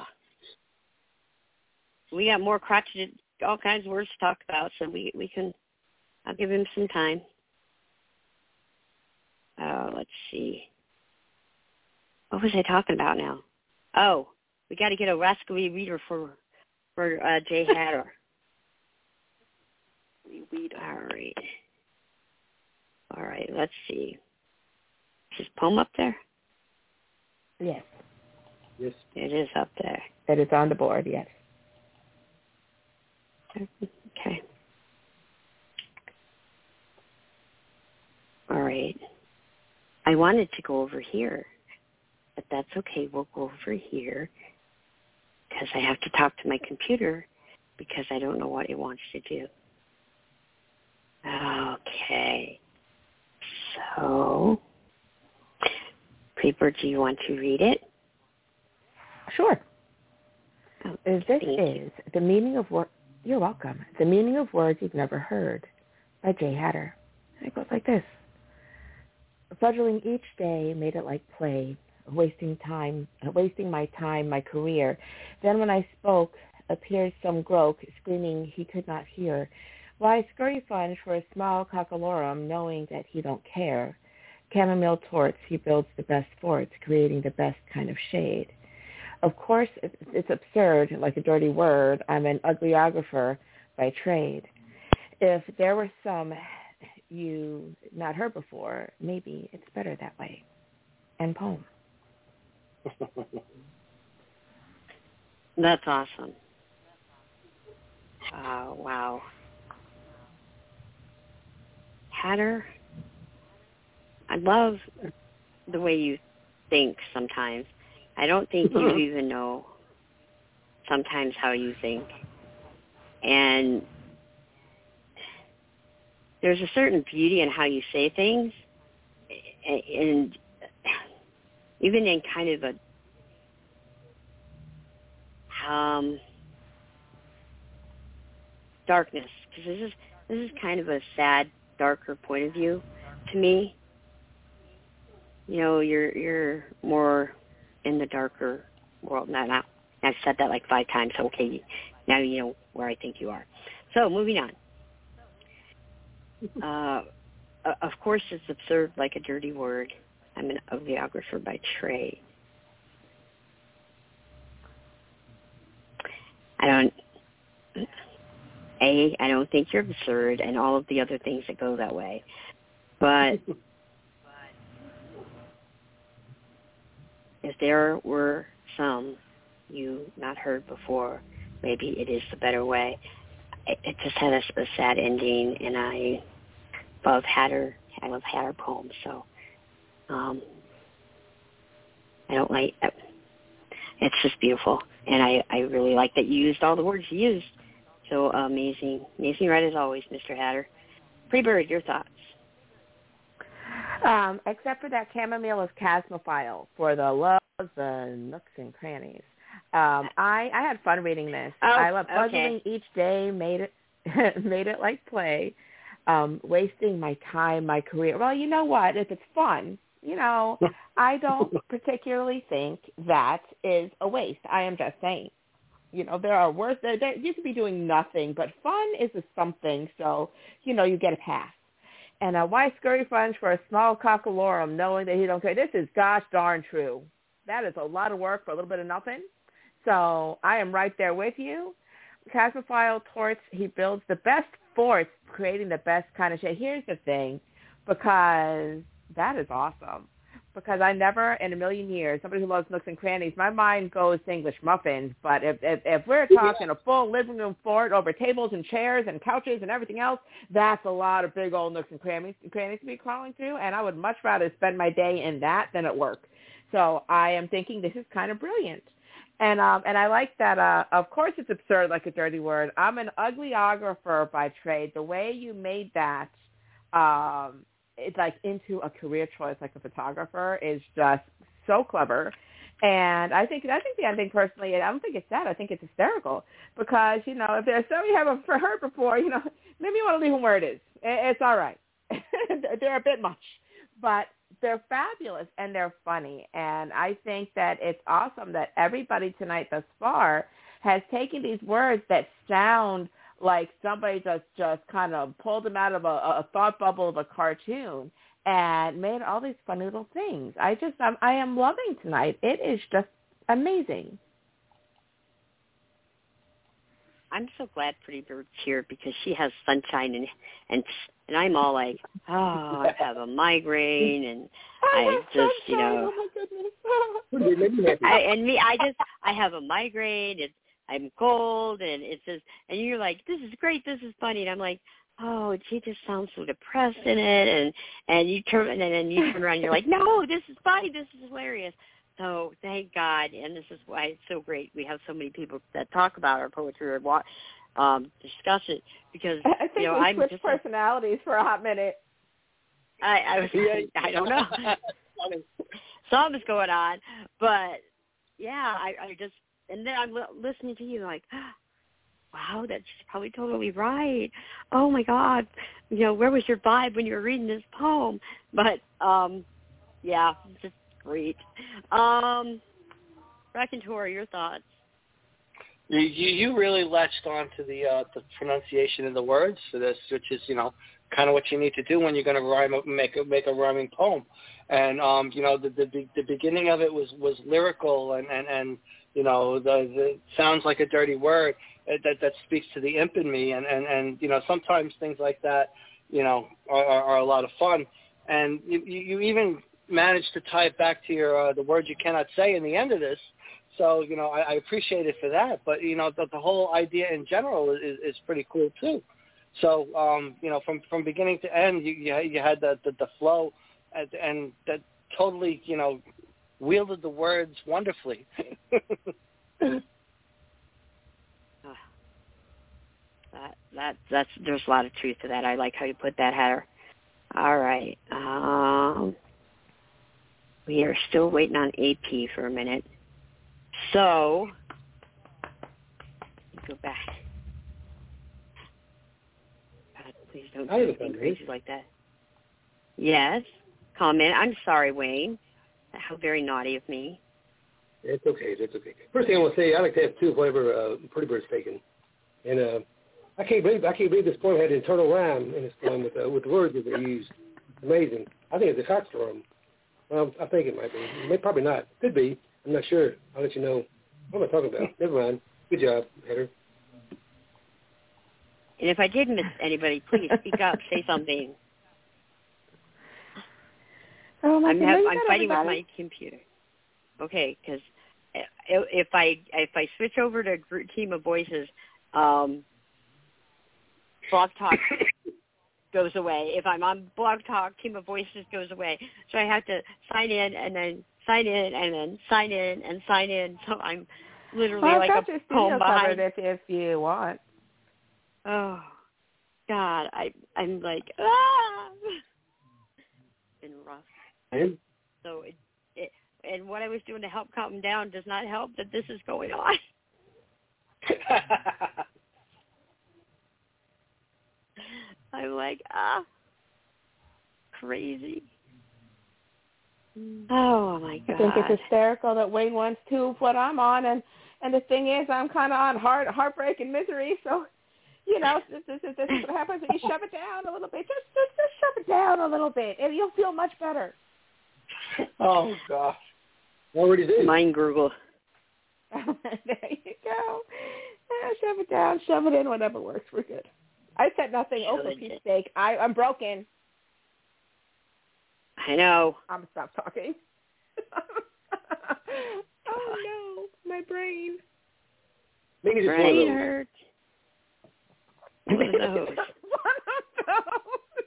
We got more crotchety, all kinds of words to talk about, so we, we can, I'll give him some time. Uh, let's see. What was I talking about now? Oh, we got to get a Wascally reader for, for uh, Jay Hatter. All right. All right, let's see. Is his poem up there? Yes. Yes. It is up there. It is on the board, yes. Okay. All right. I wanted to go over here, but that's okay. We'll go over here because I have to talk to my computer because I don't know what it wants to do. Okay. So, Creeper, do you want to read it? Sure. Oh, This is The Meaning of Words. You're welcome. The Meaning of Words You've Never Heard by Jay Hatter. And it goes like this. Fledgling each day made it like play, wasting time, wasting my time, my career. Then when I spoke, appeared some groke, screaming he could not hear. Why scurry funge for a small cockalorum, knowing that he don't care? Chamomile torts, he builds the best forts, creating the best kind of shade. Of course, it's absurd, like a dirty word. I'm an uglyographer by trade. If there were some you not heard before, maybe it's better that way. End poem. That's awesome. Uh, wow. Hatter, I love the way you think sometimes. I don't think you even know sometimes how you think. And there's a certain beauty in how you say things, and even in kind of a um, darkness, because this is this is kind of a sad, darker point of view to me. You know, you're you're more in the darker world now. Now I've said that like five times. So okay, now you know where I think you are. So moving on. Uh, of course, it's absurd like a dirty word. I'm an uglyographer by trade. I don't. A, I don't think you're absurd, and all of the other things that go that way. But if there were some you not heard before, maybe it is the better way. It, it just had a, a sad ending, and I love Hatter. I love Hatter poems, so um, I don't like. It's just beautiful, and I, I really like that you used all the words you used. So amazing, amazing right as always, Mister Hatter. Freebird, your thoughts? Um, except for that chamomile is chasmophile for the loves and nooks and crannies. Um, I, I had fun reading this. Oh, I love okay. puzzling each day, made it made it like play, um, wasting my time, my career. Well, you know what? If it's fun, you know, I don't particularly think that is a waste. I am just saying. You know, there are worse. There, there, you could be doing nothing, but fun is a something, so, you know, you get a pass. And uh, why scurry funge for a small cockalorum, knowing that he don't care? This is gosh darn true. That is a lot of work for a little bit of nothing. So I am right there with you. Chasmophile torts, he builds the best forts, creating the best kind of shade. Here's the thing, because that is awesome. because I never in a million years, somebody who loves nooks and crannies, my mind goes to English muffins. But if if, if we're talking a full living room fort over tables and chairs and couches and everything else, that's a lot of big old nooks and crannies, crannies to be crawling through. And I would much rather spend my day in that than at work. So I am thinking this is kind of brilliant. And um, and I like that, uh, of course it's absurd like a dirty word. I'm an uglyographer by trade. The way you made that, um, it's like into a career choice like a photographer is just so clever. And I think I think the ending personally, I don't think it's sad. I think it's hysterical because, you know, if there's something you haven't heard before, you know, maybe you want to leave them where it is. It's all right. They're a bit much. But they're fabulous and they're funny. And I think that it's awesome that everybody tonight thus far has taken these words that sound like somebody just, just kind of pulled them out of a, a thought bubble of a cartoon and made all these funny little things. I just, I'm, I am loving tonight. It is just amazing. I'm so glad Pretty Bird's here because she has sunshine and and and I'm all like, oh, I have a migraine and I just, you know, oh my goodness. I, and me, I just, I have a migraine. It's, I'm cold and it's just, and you're like, this is great, this is funny, and I'm like, oh, she just sounds so depressed in it, and and you turn and then you turn around, and you're like, no, this is funny, this is hilarious. So thank God, and this is why it's so great. We have so many people that talk about our poetry or watch, um, discuss it because I think you know we I'm switched just personalities for a hot minute. I I, was, I don't know. Something's going on, but yeah, I, I just and then I'm listening to you like, wow, that's probably totally right. Oh my God, you know, where was your vibe when you were reading this poem? But um, yeah, just great. Um, Raconteur, your thoughts? You, you you really latched on to the uh, the pronunciation of the words for this, which is, you know, kind of what you need to do when you're going to rhyme make a make a rhyming poem. And um, you know, the the the beginning of it was, was lyrical and, and, and you know, the, the sounds like a dirty word that that speaks to the imp in me. And, and, and you know, sometimes things like that, you know, are, are, are a lot of fun. And you you even managed to tie it back to your uh, the words you cannot say in the end of this. So, you know, I, I appreciate it for that. But, you know, the, the whole idea in general is, is pretty cool, too. So, um, you know, from, from beginning to end, you, you, you had the, the, the flow and, and that totally, you know, wielded the words wonderfully. that, that, that's, there's a lot of truth to that. I like how you put that, Heather. All right. Um, we are still waiting on A P for a minute. So, go back. God, please don't do anything crazy like that. Yes. Comment. I'm sorry, Wayne. How very naughty of me. It's okay. It's okay. First thing I want to say, I like to have two whatever uh, Pretty Bird's taken, and uh, I can't believe I can't believe this poem had internal rhyme in this poem with uh, with the words that they used. It's amazing. I think it's a shot storm. Well, I think it might be. Maybe, probably not. Could be. I'm not sure. I'll let you know. What am I talking about? Never mind. Good job, Heather. And if I did miss anybody, please speak up. Say something. Oh my I'm, goodness, have, I'm fighting with my computer. Okay, because if I if I switch over to group, Team of Voices, um, Blog Talk goes away. If I'm on Blog Talk, Team of Voices goes away. So I have to sign in and then sign in and then sign in and sign in. So I'm literally well, like I've got a your poem behind. If, if you want. Oh, God, I I'm like ah. It's been rough. And? So it, it and what I was doing to help calm him down does not help that this is going on. I'm like ah, crazy. Oh my God! I think it's hysterical that Wayne wants two of what I'm on, and and the thing is, I'm kind of on heart heartbreak and misery. So, you know, this, this, this, this is what happens when you shove it down a little bit. Just just, just shove it down a little bit, and you'll feel much better. Oh gosh, already did. Mind gurgle. There you go. Yeah, shove it down, shove it in, whatever works. We're good. I said nothing. Oh, for Pete's sake, I I'm broken. I know. I'm going to stop talking. Oh, no. My brain. Maybe just Brain one of those. hurts. One of those. One of those.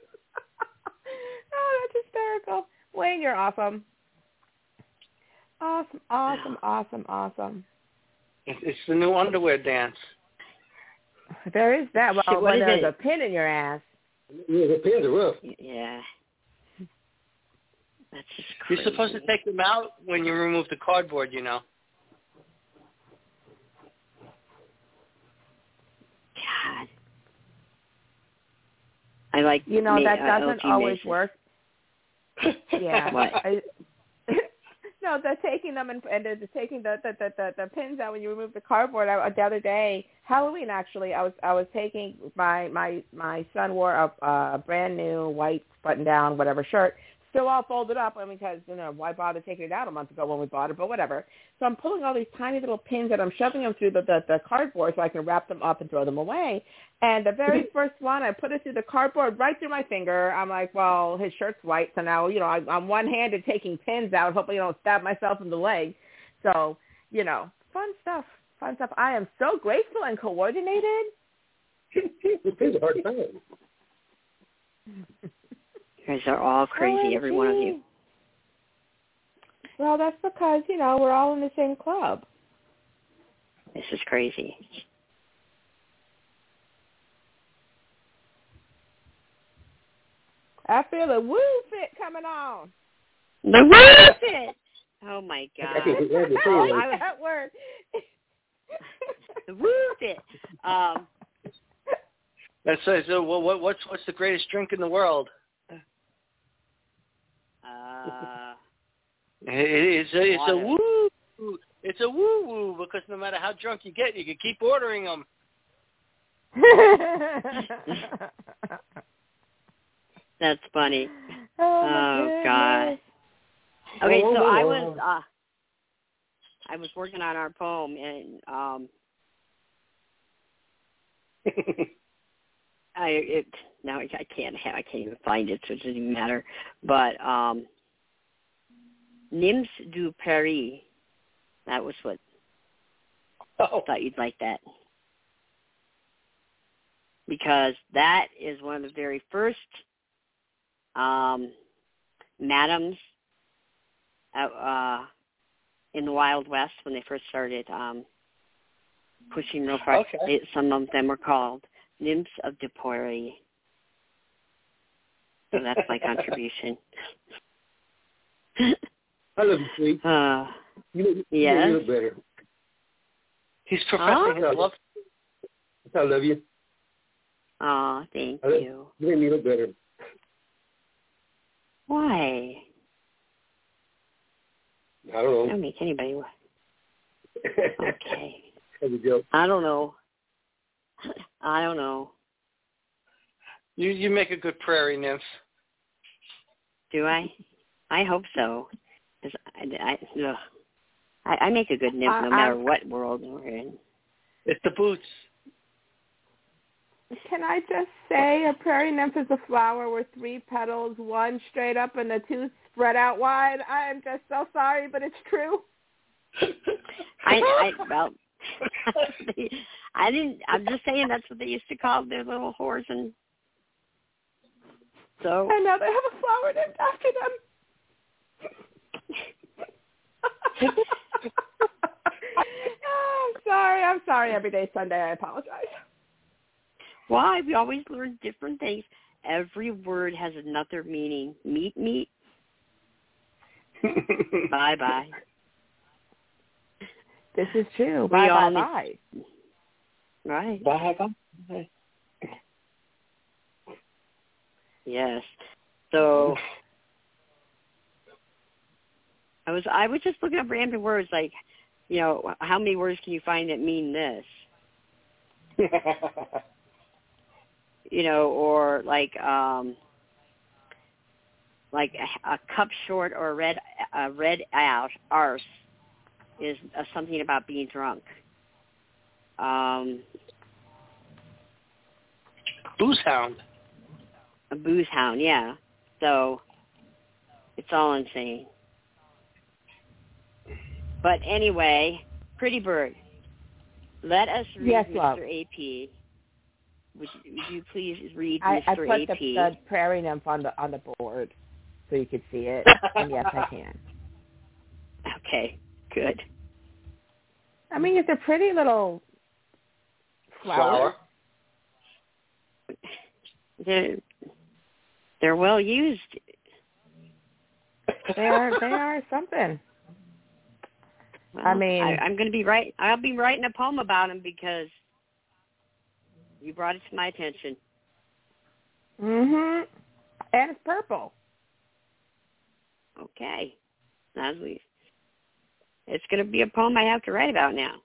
Oh, that's hysterical. Wayne, you're awesome. Awesome, awesome, awesome, awesome. It's the new underwear dance. There is that. Well, Shit, what when is there's it? a pin in your ass. Yeah, the pins are rough. Yeah. That's just crazy. You're supposed to take them out when you remove the cardboard, you know. God. I like You know, ma- that uh, doesn't L G always Mason. work. Yeah. What? I, no, the taking them and, and the, the taking the the, the the the pins out when you remove the cardboard. I, the other day, Halloween actually, I was I was taking my my my son wore a, a brand new white button down whatever shirt, still all folded up. I mean, because you know why bother taking it out a month ago when we bought it, but whatever. So I'm pulling all these tiny little pins and I'm shoving them through the the, the cardboard so I can wrap them up and throw them away. And the very first one, I put it through the cardboard right through my finger. I'm like, well, his shirt's white, so now, you know, I, I'm one-handed taking pins out, hoping I don't stab myself in the leg. So, you know, fun stuff, fun stuff. I am so graceful and coordinated. The pins are hard to find. You guys are all crazy, O M G. every one of you. Well, that's because, you know, we're all in the same club. This is crazy. I feel a woo fit coming on. The woo fit. Oh my God. I can't get rid of the I pins. like that word. The woo fit. Um, That says, uh, well, what, what's what's the greatest drink in the world? uh, It, it's a it's a Water. woo. It's a woo woo because no matter how drunk you get, you can keep ordering them. that's funny. Oh, Oh, my God. goodness. Okay, Oh, so oh, I oh, was oh. uh, I was working on our poem, and um, I it now I can't have I can't even find it, so it doesn't even matter. But um, Nymphs du Paris. That was what Oh. I thought you'd like that, because that is one of the very first um, madams out, uh, in the Wild West when they first started um, pushing real far. Okay. They, some of them were called Nymphs of du Paris. So that's my contribution. I love you, sweet. Uh, You look, you yes. look better. He's professing Huh? his love. I love you. Aw, thank I love, you. you make me look better. Why? I don't know. I don't make anybody. Okay. That's a joke. I don't know. I don't know. You you make a good prairie nymph. Do I? I hope so. 'Cause I, I, ugh. I, I make a good nymph no Uh, matter um, what world we're in. It's the boots. Can I just say a prairie nymph is a flower with three petals, one straight up and the two spread out wide? I am just so sorry, but it's true. I, I well, I didn't. I'm just saying that's what they used to call their little whores, and so. And now they have a flower named after them. Oh, I'm sorry. I'm sorry. Every day Sunday, I apologize. Why? We always learn different things. Every word has another meaning. Meet, meet. Bye, bye. This is true. We Bye, all bye, need- bye. Right. Bye bye. Yes. So I was I was just looking up random words like, you know, how many words can you find that mean this? You know, or like um like a, a cup short or a red a red out arse is uh, something about being drunk. Um, Booze hound. a booze hound, yeah. So It's all insane. But anyway, Pretty Bird, let us read yes, Mister love. A P. Would you, would you please read I, I Mister put A P? the, the prairie nymph on the on the board so you could see it. And yes, I can. Okay, good. I mean, it's a pretty little flower. Flower. They're, they're well used. They are they are something. Well, I mean, I, I'm going to be right. I'll be writing a poem about them because you brought it to my attention. Mhm. And it's purple. Okay, as we, it's going to be a poem I have to write about now.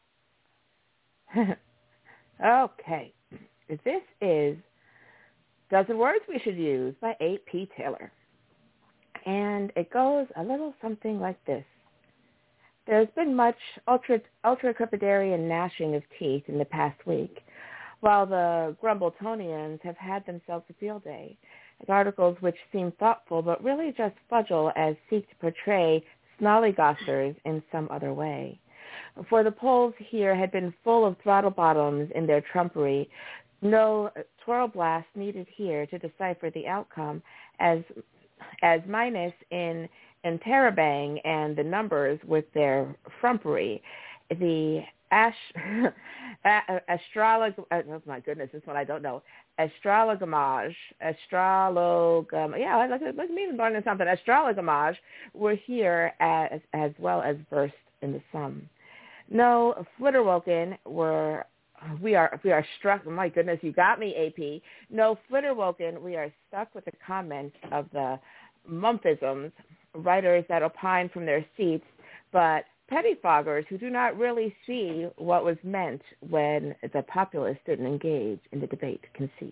Okay, this is Dozen Words We Should Use by A P Taylor. And it goes a little something like this. There's been much ultra ultra-crepidarian gnashing of teeth in the past week, while the Grumbletonians have had themselves a field day, as articles which seem thoughtful but really just fudgel as seek to portray snollygossers in some other way. For the polls here had been full of throttle bottoms in their trumpery, no twirl blast needed here to decipher the outcome, as as minus in Interrobang and the numbers with their frumpery. The ash, astrolog, oh my goodness, this one I don't know. Astrologamage, astrologam, yeah, look, look at me learning something. Astrologamage were here as, as well as versed in the sum. No, Flitterwoken were, we are, we are struck, oh my goodness, you got me, A P. No, Flitterwoken, we are stuck with the comment of the mumphisms, writers that opine from their seats, but pettifoggers who do not really see what was meant when the populace didn't engage in the debate conceit.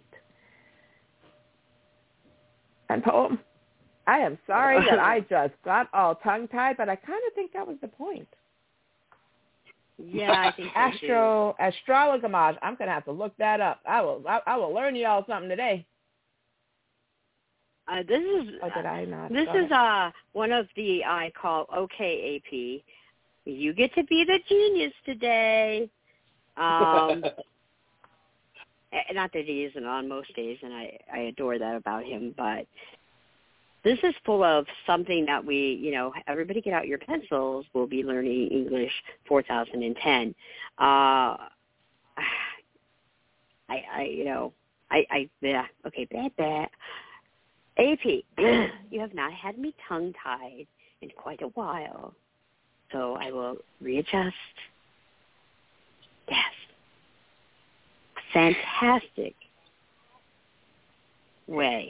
And poem. I am sorry that I just got all tongue-tied, but I kind of think that was the point. Yeah, I think so Astro astrologamage. I'm gonna have to look that up. I will. I, I will learn y'all something today. Uh, this is oh, did I not? this Go is uh one of the I call okay A P. You get to be the genius today. Um, not that he isn't on most days, and I I adore that about him, but this is full of something that we, you know, everybody get out your pencils. We'll be learning English four thousand ten. Uh, I, I, you know, I, I, yeah, okay, bad, bad. A P, you have not had me tongue-tied in quite a while, so I will readjust. Yes. Fantastic way.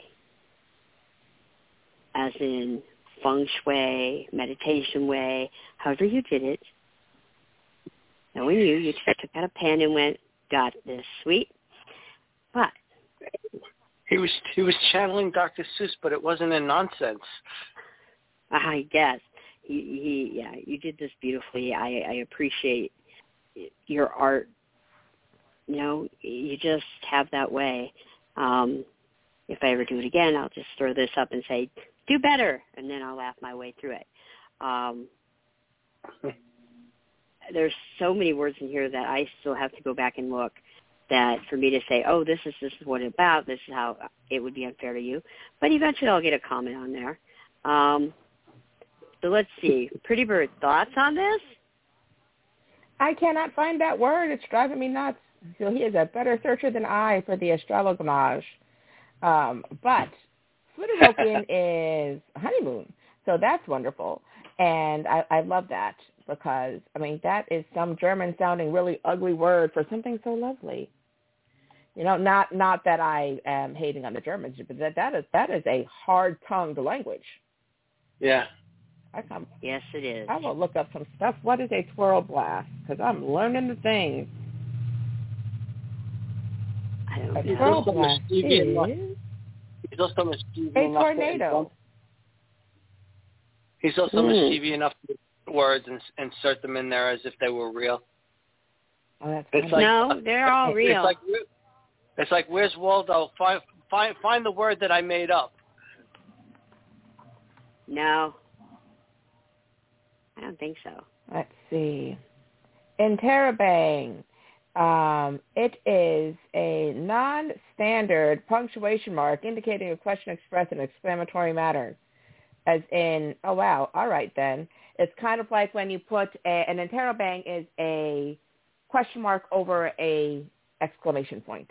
As in feng shui, meditation way, however you did it. Knowing you, you just took out a pen and went, got this, sweet. But he was he was channeling Doctor Seuss, but it wasn't in nonsense. I guess he, he yeah, you did this beautifully. I, I appreciate your art. You know, you just have that way. Um, if I ever do it again, I'll just throw this up and say, do better, and then I'll laugh my way through it. Um, there's so many words in here that I still have to go back and look, that for me to say, oh, this is this is what it's about, this is how it would be unfair to you. But eventually I'll get a comment on there. Um, so let's see. Pretty Bird, thoughts on this? I cannot find that word. It's driving me nuts. So he is a better searcher than I for the astrologamage. Um, but Flitterwoken is honeymoon, so that's wonderful, and I, I love that because I mean that is some German-sounding, really ugly word for something so lovely. You know, not not that I am hating on the Germans, but that that is that is a hard-tongued language. Yeah. I come. Yes, it is. I will look up some stuff. What is a twirl blast? Because I'm learning the things. I don't a know. twirl blast is. He's also mischievous A enough tornado. To, he's also mm. mischievous enough to take words and insert them in there as if they were real. Oh, that's it's funny. like, no, they're all real. It's like, it's like, where's Waldo? Find, find, find the word that I made up. No. I don't think so. Let's see. Interrobang. Um, it is a non-standard punctuation mark indicating a question expressed in exclamatory manner. As in, oh, wow, all right then. It's kind of like when you put a, an interrobang is a question mark over a exclamation point.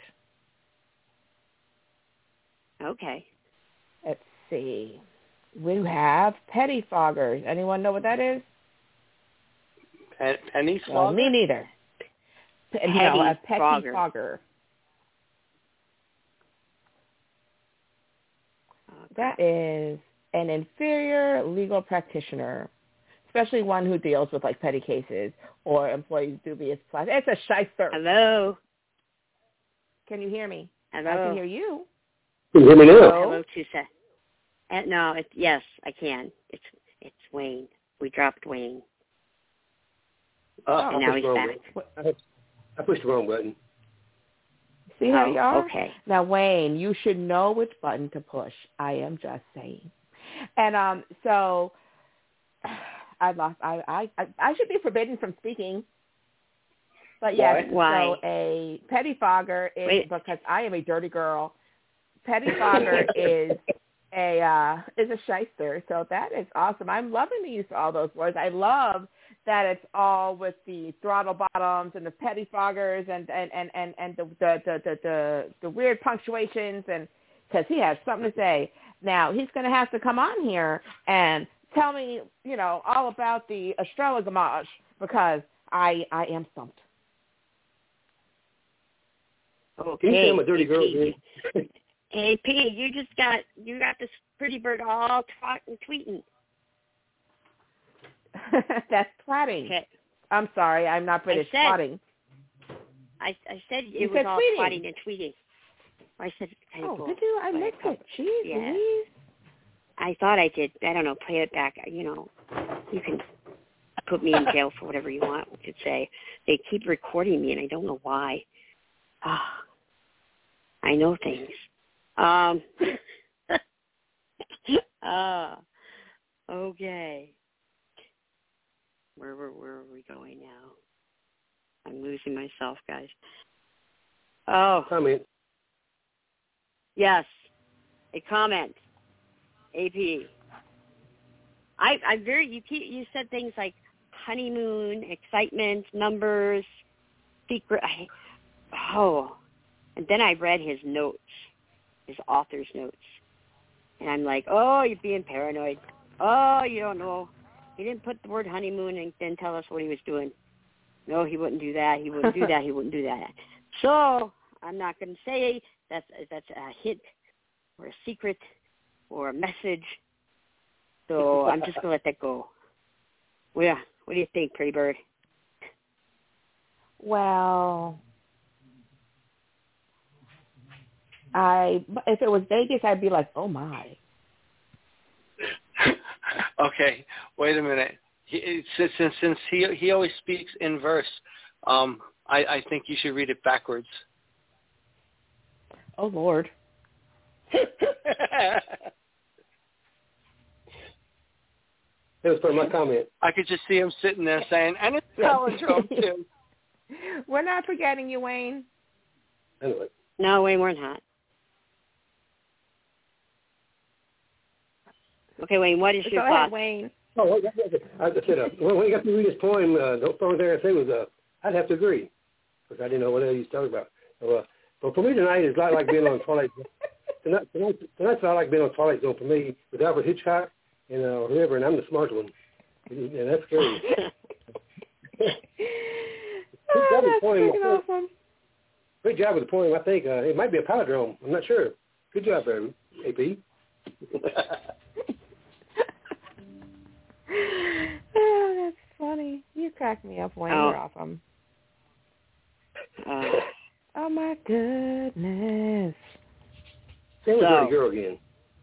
Okay. Let's see. We have pettifoggers. Anyone know what that is? Pen- penny Well, slogger? me neither. P- Petty no, a fogger. pettifogger. Okay. That is an inferior legal practitioner, especially one who deals with like petty cases or employees' dubious plus. It's a shyster. Hello. Can you hear me? Hello. I can hear you. Can you hear me now? Hello? Hello, Tusa. Uh, no, it, yes, I can. It's it's Wayne. We dropped Wayne, Uh, and I now pushed he's the wrong back. button. I pushed the wrong button. See how Oh, you are? okay. Now, Wayne, you should know which button to push. I am just saying. And um, so I lost. I, I I should be forbidden from speaking. But yes, Why? so a pettifogger is Wait. because I am a dirty girl. Pettifogger is a uh, is a shyster. So that is awesome. I'm loving the use of all those words. I love that it's all with the throttle bottoms and the pettifoggers and and and and, and the, the, the, the, the the weird punctuations, and because he has something to say. Now he's going to have to come on here and tell me, you know, all about the astrologamage because I I am stumped. Okay. Can you say I'm a dirty A P, girl again? A P, you just got you got this pretty bird all twat- tweeting. That's twatting. Okay. I'm sorry, I'm not British. said- Twatting. I I said You it was said all tweeting. twatting and tweeting. I said Oh, typo, did you? I but missed thought- it. Jeez, yeah. Louise. I thought I did. I don't know. Play it back. You know, you can put me in jail for whatever you want to say. They keep recording me, and I don't know why. Ah, I know things. Um. Ah. Okay. Where, where where are we going now? I'm losing myself, guys. Oh. Comment. Yes. A comment. A P. I I very you keep you said things like honeymoon, excitement, numbers, secret. I, oh, and then I read his notes, his author's notes, and I'm like, oh, you're being paranoid. Oh, you don't know. He didn't put the word honeymoon and then tell us what he was doing. No, he wouldn't do that. He wouldn't do that. He wouldn't do that. So I'm not going to say that's that's a hint or a secret or a message. So I'm just going to let that go. Well, yeah. What do you think, Pretty Bird? Well, I if it was Vegas, I'd be like, oh my. Okay, wait a minute. He, since since since he he always speaks in verse, um, I, I think you should read it backwards. Oh Lord. That was part of my comment. I could just see him sitting there saying, and it's palindrome too. We're not forgetting you, Wayne. Anyway. No, Wayne, we're not. Okay, Wayne, what is Go your ahead, thought? Wayne. Oh, I just said, uh, when when you got to read his poem, uh, the first thing I say was, uh, I'd have to agree, because I didn't know what he was talking about. So, uh, but for me tonight, it's not like being on Twilight Zone. Tonight, tonight, tonight's not like being on Twilight Zone for me with Alfred Hitchcock and uh, whoever, and I'm the smart one. And that's scary. Oh, that's poem. freaking awesome. Great job with the poem. I think uh, it might be a palindrome. I'm not sure. Good job there, A P. Oh, that's funny. You crack me up, Wayne. Oh. You're awesome. Uh, Oh, my goodness. Same with So- Dirty Girl again.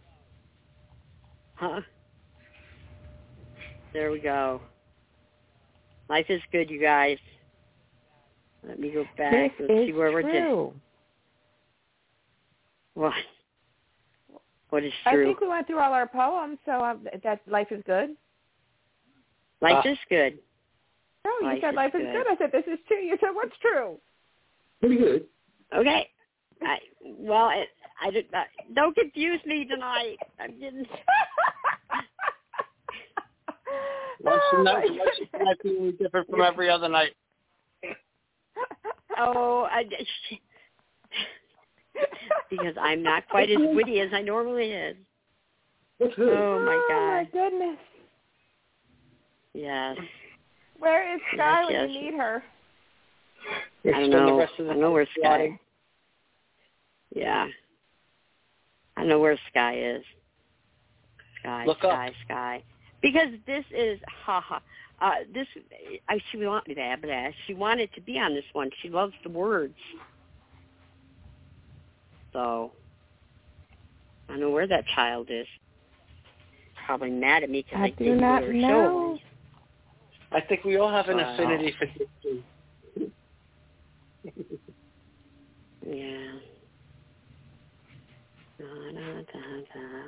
huh? There we go. Life is good, you guys. Let me go back. This Let's is see where we're doing. true. What? What is I true? think we went through all our poems, so um, that life is good. Life Ah. is good. No, you Life said is life is good. good. I said this is true. You said what's true? Pretty good. Okay. I, well, it, I did not, don't confuse me tonight. I'm getting. Once Oh, a my night, once a goodness. night being different from every other night. Oh, I, because I'm not quite as witty as I normally is. That's good. Oh my Oh, God. my goodness. Yes. Where is Sky Yes, when yes. you need her? I don't Spend the know. rest of the I don't know where night Sky. plotting. Yeah. I don't know where Sky is. Sky, Look Sky, up. Sky. Because this is ha ha. Uh, this I she wanted blah, blah, she wanted to be on this one. She loves the words. So I don't know where that child is. Probably mad at me because I, I I do didn't not go to her know. show. I think we all have an Wow. affinity for Dixie. Yeah. Da, da, da,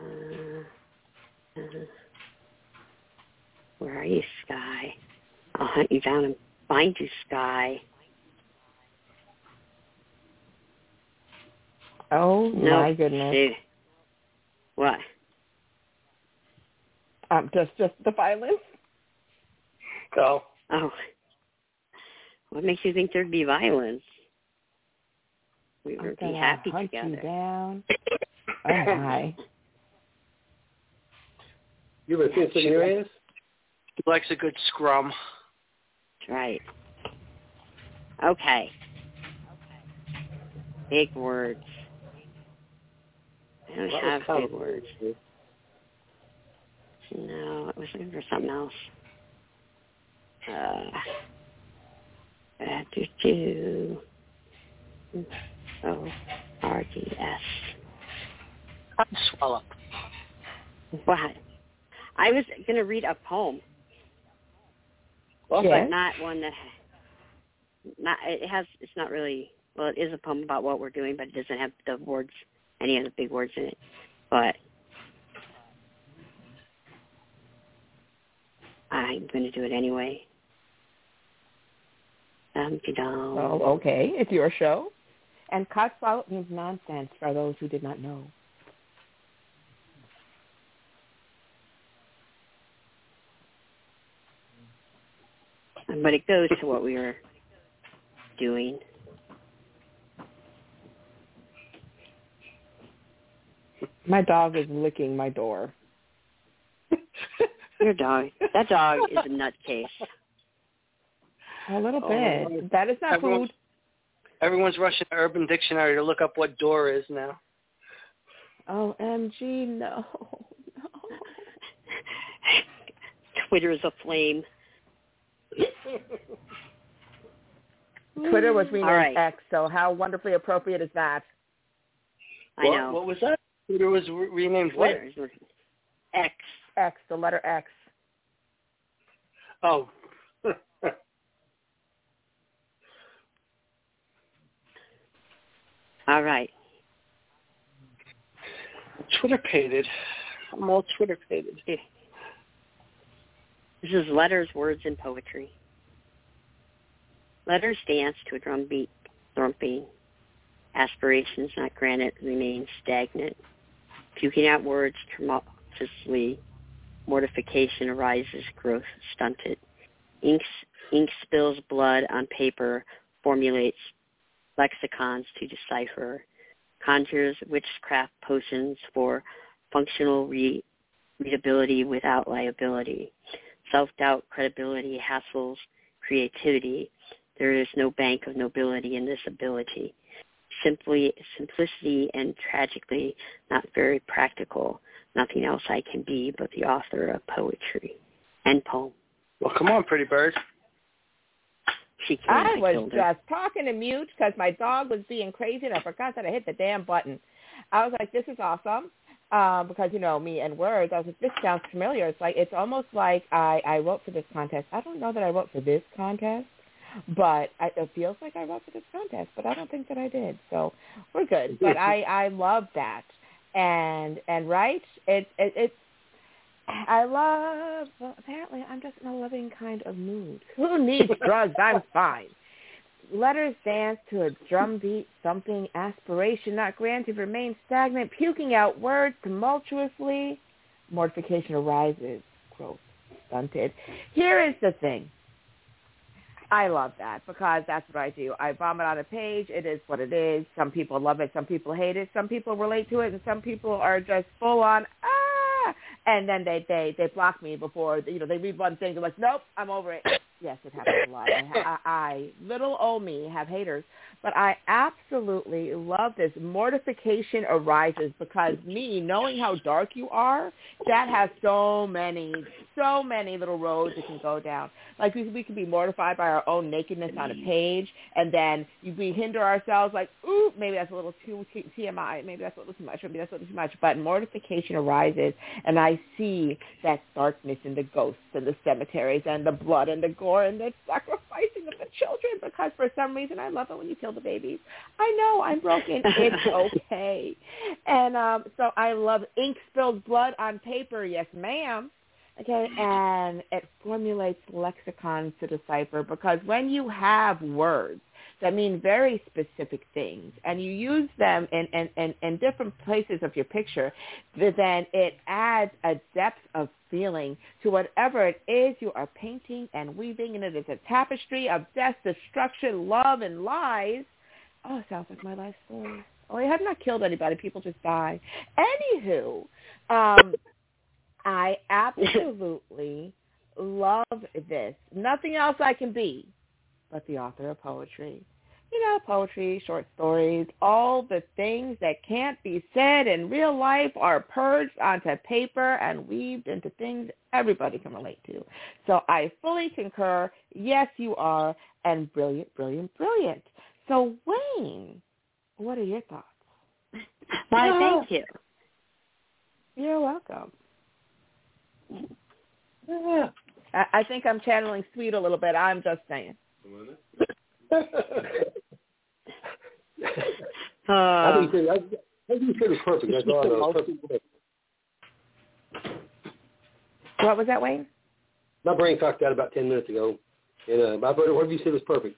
da. Where are you, Sky? I'll hunt you down and find you, Sky. Oh, No, my goodness. Dude. What? Um, just, just the violence? Go. Oh. What makes you think there'd be violence? We I'm would be gonna happy hunt together. you down. Oh, my. You ever seen something in your ass? He likes a good scrum. That's right. Okay. Big words. I don't That was have kind big of- words. No, I was looking for something else. Uh, uh, do, do. O R D S. Swallow. What? I was going to read a poem, Well, Yes. but not one that not it has. It's not really. Well, it is a poem about what we're doing, but it doesn't have the words, any of the big words in it. But I'm going to do it anyway. Um, Oh, okay. It's your show. And Kotzball means nonsense for those who did not know. But it goes to what we were doing. My dog is licking my door. Your dog. That dog is a nutcase. A little Oh, bit. That is not everyone's, food. everyone's rushing to Urban Dictionary to look up what door is now. O M G, no. No. Twitter is aflame. Twitter was renamed All right. X, so how wonderfully appropriate is that? I what, know. What was that? Twitter was re- renamed what? Twitter is X. X, the letter X. Oh. All right. Twitter-pated. I'm all Twitter-pated. This is letters, words, and poetry. Letters dance to a drum beat, thrumping. Aspirations not granted remain stagnant. Puking out words tumultuously. Mortification arises, growth stunted. Ink, ink spills blood on paper, formulates lexicons to decipher. Conjures witchcraft potions for functional re- readability without liability. Self-doubt, credibility, hassles, creativity. There is no bank of nobility in this ability. Simply, simplicity and tragically not very practical. Nothing else I can be but the author of poetry. End poem. Well, come on, pretty bird. She killed, I I was killed her. just talking to mute because my dog was being crazy and I forgot that I hit the damn button. I was like, this is awesome. Um, because, you know, me and words, I was like, this sounds familiar. It's like, it's almost like I, I wrote for this contest. I don't know that I wrote for this contest, but I, it feels like I wrote for this contest, but I don't think that I did. So we're good. But I, I love that. and and right, it's it, it's. I love. Well, apparently, I'm just in a loving kind of mood. Who needs drugs? I'm fine. Letters dance to a drum beat, thumping, aspiration not granted, remain stagnant, puking out words tumultuously. Mortification arises, growth stunted. Here is the thing. I love that because that's what I do. I vomit on a page. It is what it is. Some people love it. Some people hate it. Some people relate to it, and some people are just full on, ah, and then they, they, they block me before, you know, they read one thing. They're like, nope, I'm over it. Yes, it happens a lot. I, I, I, little old me, have haters. But I absolutely love this. Mortification arises because me, knowing how dark you are, that has so many, so many little roads it can go down. Like we, we can be mortified by our own nakedness on a page, and then we hinder ourselves like, ooh, maybe that's a little too T M I, maybe that's a little too much, maybe that's a little too much. But mortification arises, and I see that darkness in the ghosts and the cemeteries and the blood and the gore and the sacrificing of the children, because for some reason I love it when you kill the babies. I know I'm broken. It's okay. And um, so I love ink spilled blood on paper. Yes, ma'am. Okay, and it formulates lexicons to decipher, because when you have words that mean very specific things and you use them in, in, in, in different places of your picture, then it adds a depth of feeling to whatever it is you are painting and weaving, and it is a tapestry of death, destruction, love, and lies. Oh, it sounds like my life story. Oh, I have not killed anybody. People just die. Anywho, um, I absolutely love this. Nothing else I can be but the author of poetry. You know, poetry, short stories, all the things that can't be said in real life are purged onto paper and weaved into things everybody can relate to. So I fully concur. Yes, you are, and brilliant, brilliant, brilliant. So, Wayne, what are your thoughts? Why, thank you. You're welcome. Yeah. I, I think I'm channeling Sweet a little bit. I'm just saying. uh, I think you said, I, I think you said it was perfect. That's all. That was perfect. What was that, Wayne? My brain cocked out about ten minutes ago, and uh, my brother, whatever you said was perfect.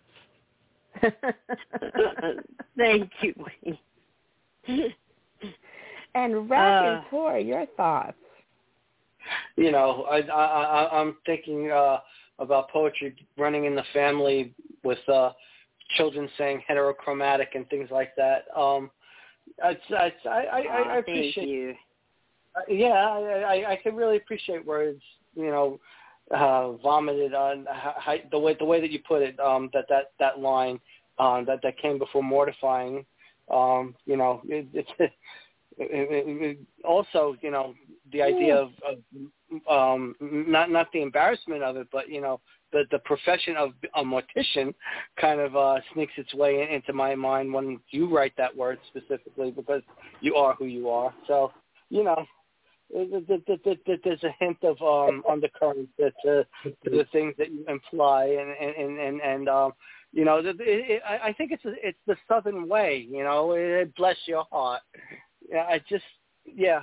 Thank you, Wayne. And Raconteur, uh, your thoughts? You know, I, I, I'm thinking uh, about poetry running in the family with uh, children saying heterochromatic and things like that. Um, it's, it's, I, I, oh, I appreciate thank you. Uh, yeah, I, I, I can really appreciate words, you know, uh, vomited on how, the way the way that you put it. Um, that that that line um, that that came before mortifying. Um, you know, it, it's. It, it, it, also, you know, the idea of, of um, not not the embarrassment of it, but you know, the the profession of a mortician kind of uh, sneaks its way in, into my mind when you write that word specifically, because you are who you are. So, you know, there's a hint of um, undercurrent to, to the things that you imply, and and and and um, you know, it, it, I think it's it's the Southern way. You know, it bless your heart. Yeah, I just, yeah.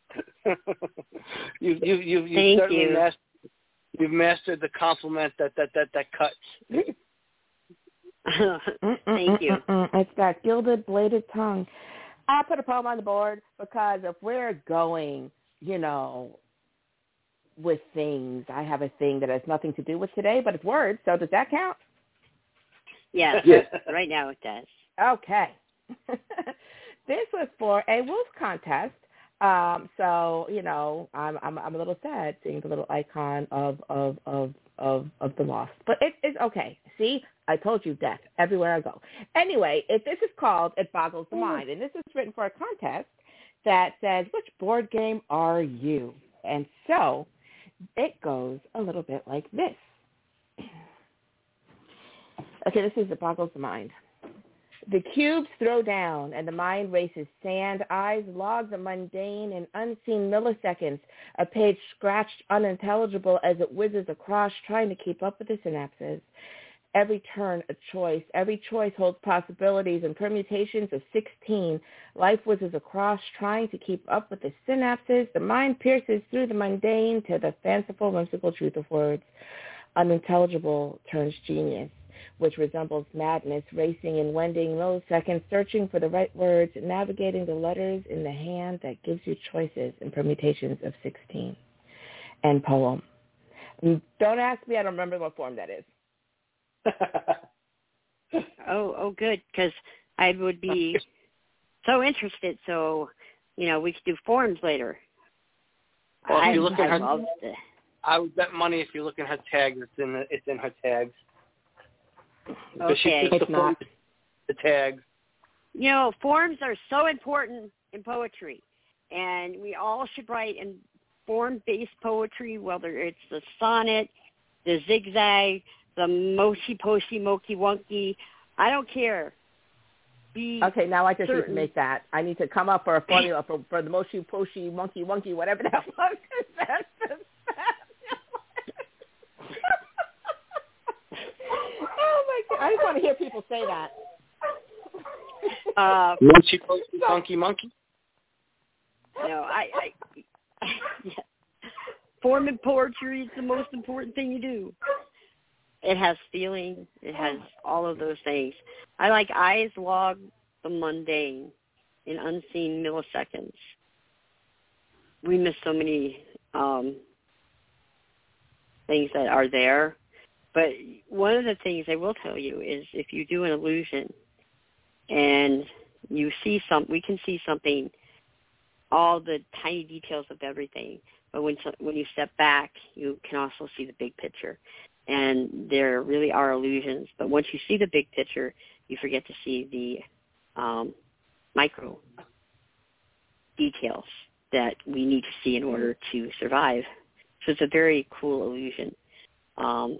you you you you certainly you. mastered, you've mastered the compliment that that that that cuts. Thank you. It's that gilded bladed tongue. I put a poem on the board because if we're going, you know, with things, I have a thing that has nothing to do with today, but it's words. So does that count? Yes. Yes. Right now it does. Okay. This was for a wolf contest. Um, so, you know, I'm I'm I'm a little sad seeing the little icon of of of of, of the lost. But it, it's okay. See, I told you death everywhere I go. Anyway, if this is called It Boggles the Mind, and this is written for a contest that says, which board game are you? And so it goes a little bit like this. Okay, this is It Boggles the Mind. The cubes throw down, and the mind races sand. Eyes log the mundane in unseen milliseconds, a page scratched unintelligible as it whizzes across, trying to keep up with the synapses. every turn a choice. Every choice holds possibilities and permutations of sixteen. Life whizzes across, trying to keep up with the synapses. The mind pierces through the mundane to the fanciful, whimsical truth of words. Unintelligible turns genius, which resembles madness, racing and wending milliseconds, searching for the right words, navigating the letters in the hand that gives you choices and permutations of sixteen. End poem. Don't ask me, I don't remember what form that is. oh, oh, good, because I would be so interested. So, you know, we could do forms later. Well, if I, you look I at her, love the, I would bet money if you look at her tags, it's in the, it's in her tags. Okay. She puts It's the, not. the tags. You know, forms are so important in poetry, and we all should write in form-based poetry, whether it's the sonnet, the zigzag, the moshi-poshi, moki-wonky. I don't care. Be Okay, now I just certain. need to make that. I need to come up for a formula for, for the moshi, poshi, monkey, wonky, whatever that was. That's the Oh, my God. I just want to hear people say that. Uh, Monkey, monkey, monkey, monkey. No, I, I yeah. Form in poetry is the most important thing you do. It has feeling. It has all of those things. I like eyes log the mundane in unseen milliseconds. We miss so many um, things that are there. But one of the things I will tell you is if you do an illusion and you see some, we can see something, all the tiny details of everything. But when when you step back, you can also see the big picture. And there really are illusions. But once you see the big picture, you forget to see the um, micro details that we need to see in order to survive. So it's a very cool illusion. Um,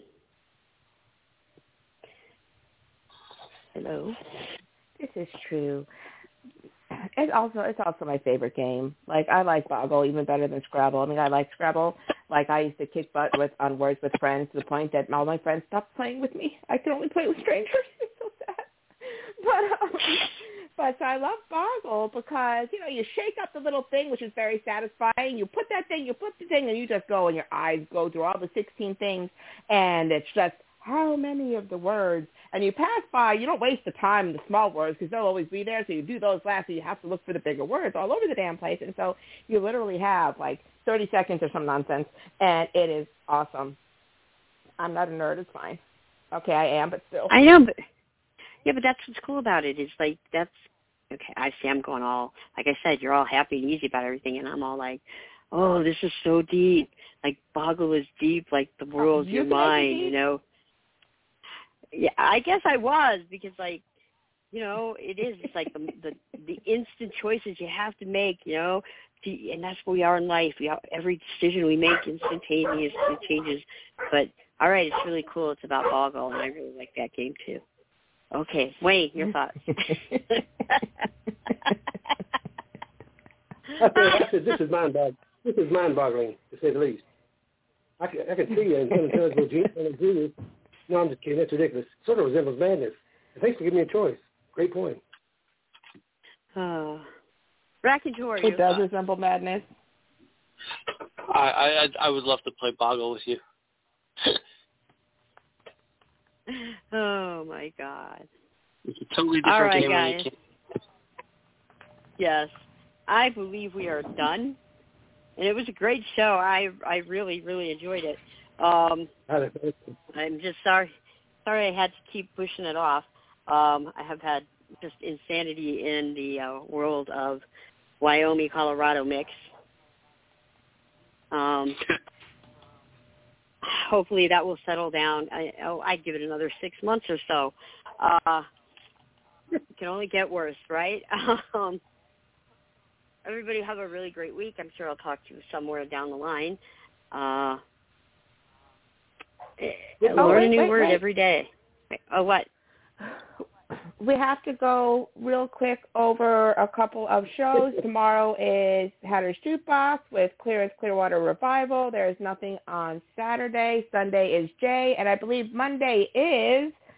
hello? This is true. It's also it's also my favorite game. Like I like Boggle even better than Scrabble. I mean I like Scrabble. Like I used to kick butt with on Words with Friends to the point that all my friends stopped playing with me. I can only play with strangers. It's so sad. But um, but so I love Boggle because you know you shake up the little thing, which is very satisfying. You put that thing, you put the thing, and you just go and your eyes go through all the sixteen things, and it's just how many of the words. And you pass by, you don't waste the time in the small words because they'll always be there. So you do those last, so you have to look for the bigger words all over the damn place. And so you literally have like thirty seconds or some nonsense, and it is awesome. I'm not a nerd. It's fine. Okay, I am, but still. I know, but yeah, but that's what's cool about it. Is like that's okay. I see. I'm going all like I said. You're all happy and easy about everything, and I'm all like, oh, this is so deep. Like Boggle is deep. Like the world's you your mind. You know. Yeah, I guess I was because, like, you know, it is. It's like the the, the instant choices you have to make, you know, to, and that's what we are in life. We have, every decision we make instantaneously changes. But all right, it's really cool. It's about Boggle, and I really like that game too. Okay, Wayne, your thoughts? I said, I said, this is mind-boggling. This is mind-boggling, to say the least. I can, I can see you and unintelligible genius. No, I'm just kidding. That's ridiculous. Sort of resembles madness. Thanks for giving me a choice. Great point. Uh, Raconteur, it does resemble madness. I, I I would love to play Boggle with you. Oh my God! It's a totally different All right, game. guys. Yes, I believe we are done, and it was a great show. I I really really enjoyed it. Um, I'm just sorry, sorry I had to keep pushing it off. Um, I have had just insanity in the uh, world of Wyoming, Colorado mix. Um, hopefully that will settle down. I, oh, I'd give it another six months or so. Uh, it can only get worse, right? um, everybody have a really great week. I'm sure I'll talk to you somewhere down the line. Uh, Oh, learn wait, a new wait, word wait. every day. Oh, what? We have to go real quick over a couple of shows. Tomorrow is Hatter's Jukebox with Clear as Clearwater Revival. There is nothing on Saturday. Sunday is Jay. And I believe Monday is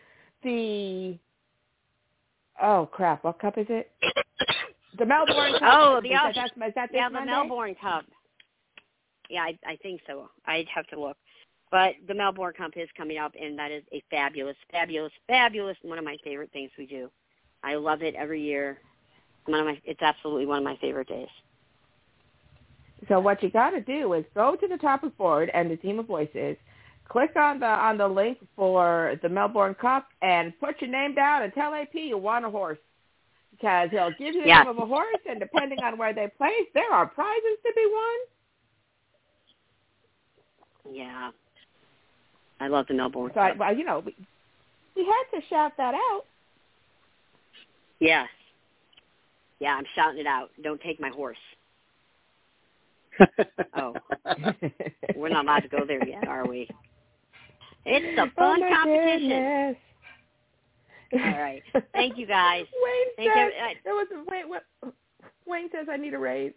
the oh crap, what cup is it? The Melbourne Cup. Oh, the is that, that's, is that this yeah, the Monday? Melbourne Cup. Yeah, I, I think so. I'd have to look. But the Melbourne Cup is coming up, and that is a fabulous, fabulous, fabulous, one of my favorite things we do. I love it every year. One of my, it's absolutely one of my favorite days. So what you got to do is go to the topic board and the Team of Voices, click on the on the link for the Melbourne Cup, and put your name down and tell A P you want a horse. Because he'll give you the yes. name of a horse, and depending on where they place, there are prizes to be won. Yeah. I love the Melbourne so I, Cup. well, you know, we, we had to shout that out. Yes. Yeah, I'm shouting it out. Don't take my horse. Oh. We're not allowed to go there yet, are we? It's a fun oh competition. Goodness. All right. Thank you, guys. Wayne Thank says, you. there was a, Wayne, what, Wayne says I need a raise.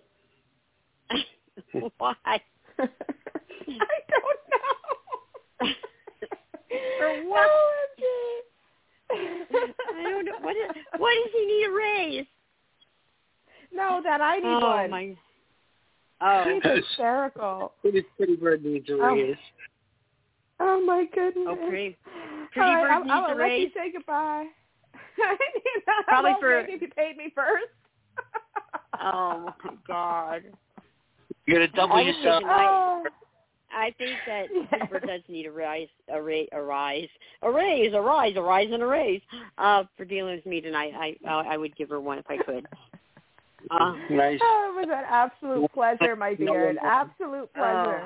Why? I don't know. For what? Oh, I don't know. What, is, what does he need a raise? No, that I need oh, one. My... Oh, he's hysterical. Pretty, pretty bird needs a raise. Oh, oh my goodness. Oh, pretty, pretty All bird right, needs I'll, I'll a let raise. you say goodbye. Probably for if you paid me first. Oh my God. You're gonna double I yourself. I, I think that Cooper does need a rise, a raise, a rise, a raise, a rise, a rise, and a raise. Uh, for dealing with me tonight, I uh, I would give her one if I could. Uh, Nice. Oh, it was an absolute pleasure, my dear. An absolute pleasure.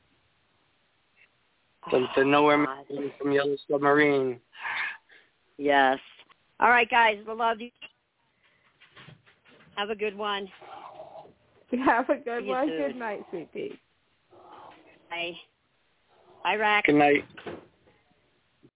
The, the Nowhere God. Man from Yellow Submarine. Yes. All right, guys. We love you. Have a good one. Have a good See you one. soon. Good night, sweet pea. Bye. Bye, Rack. Good night.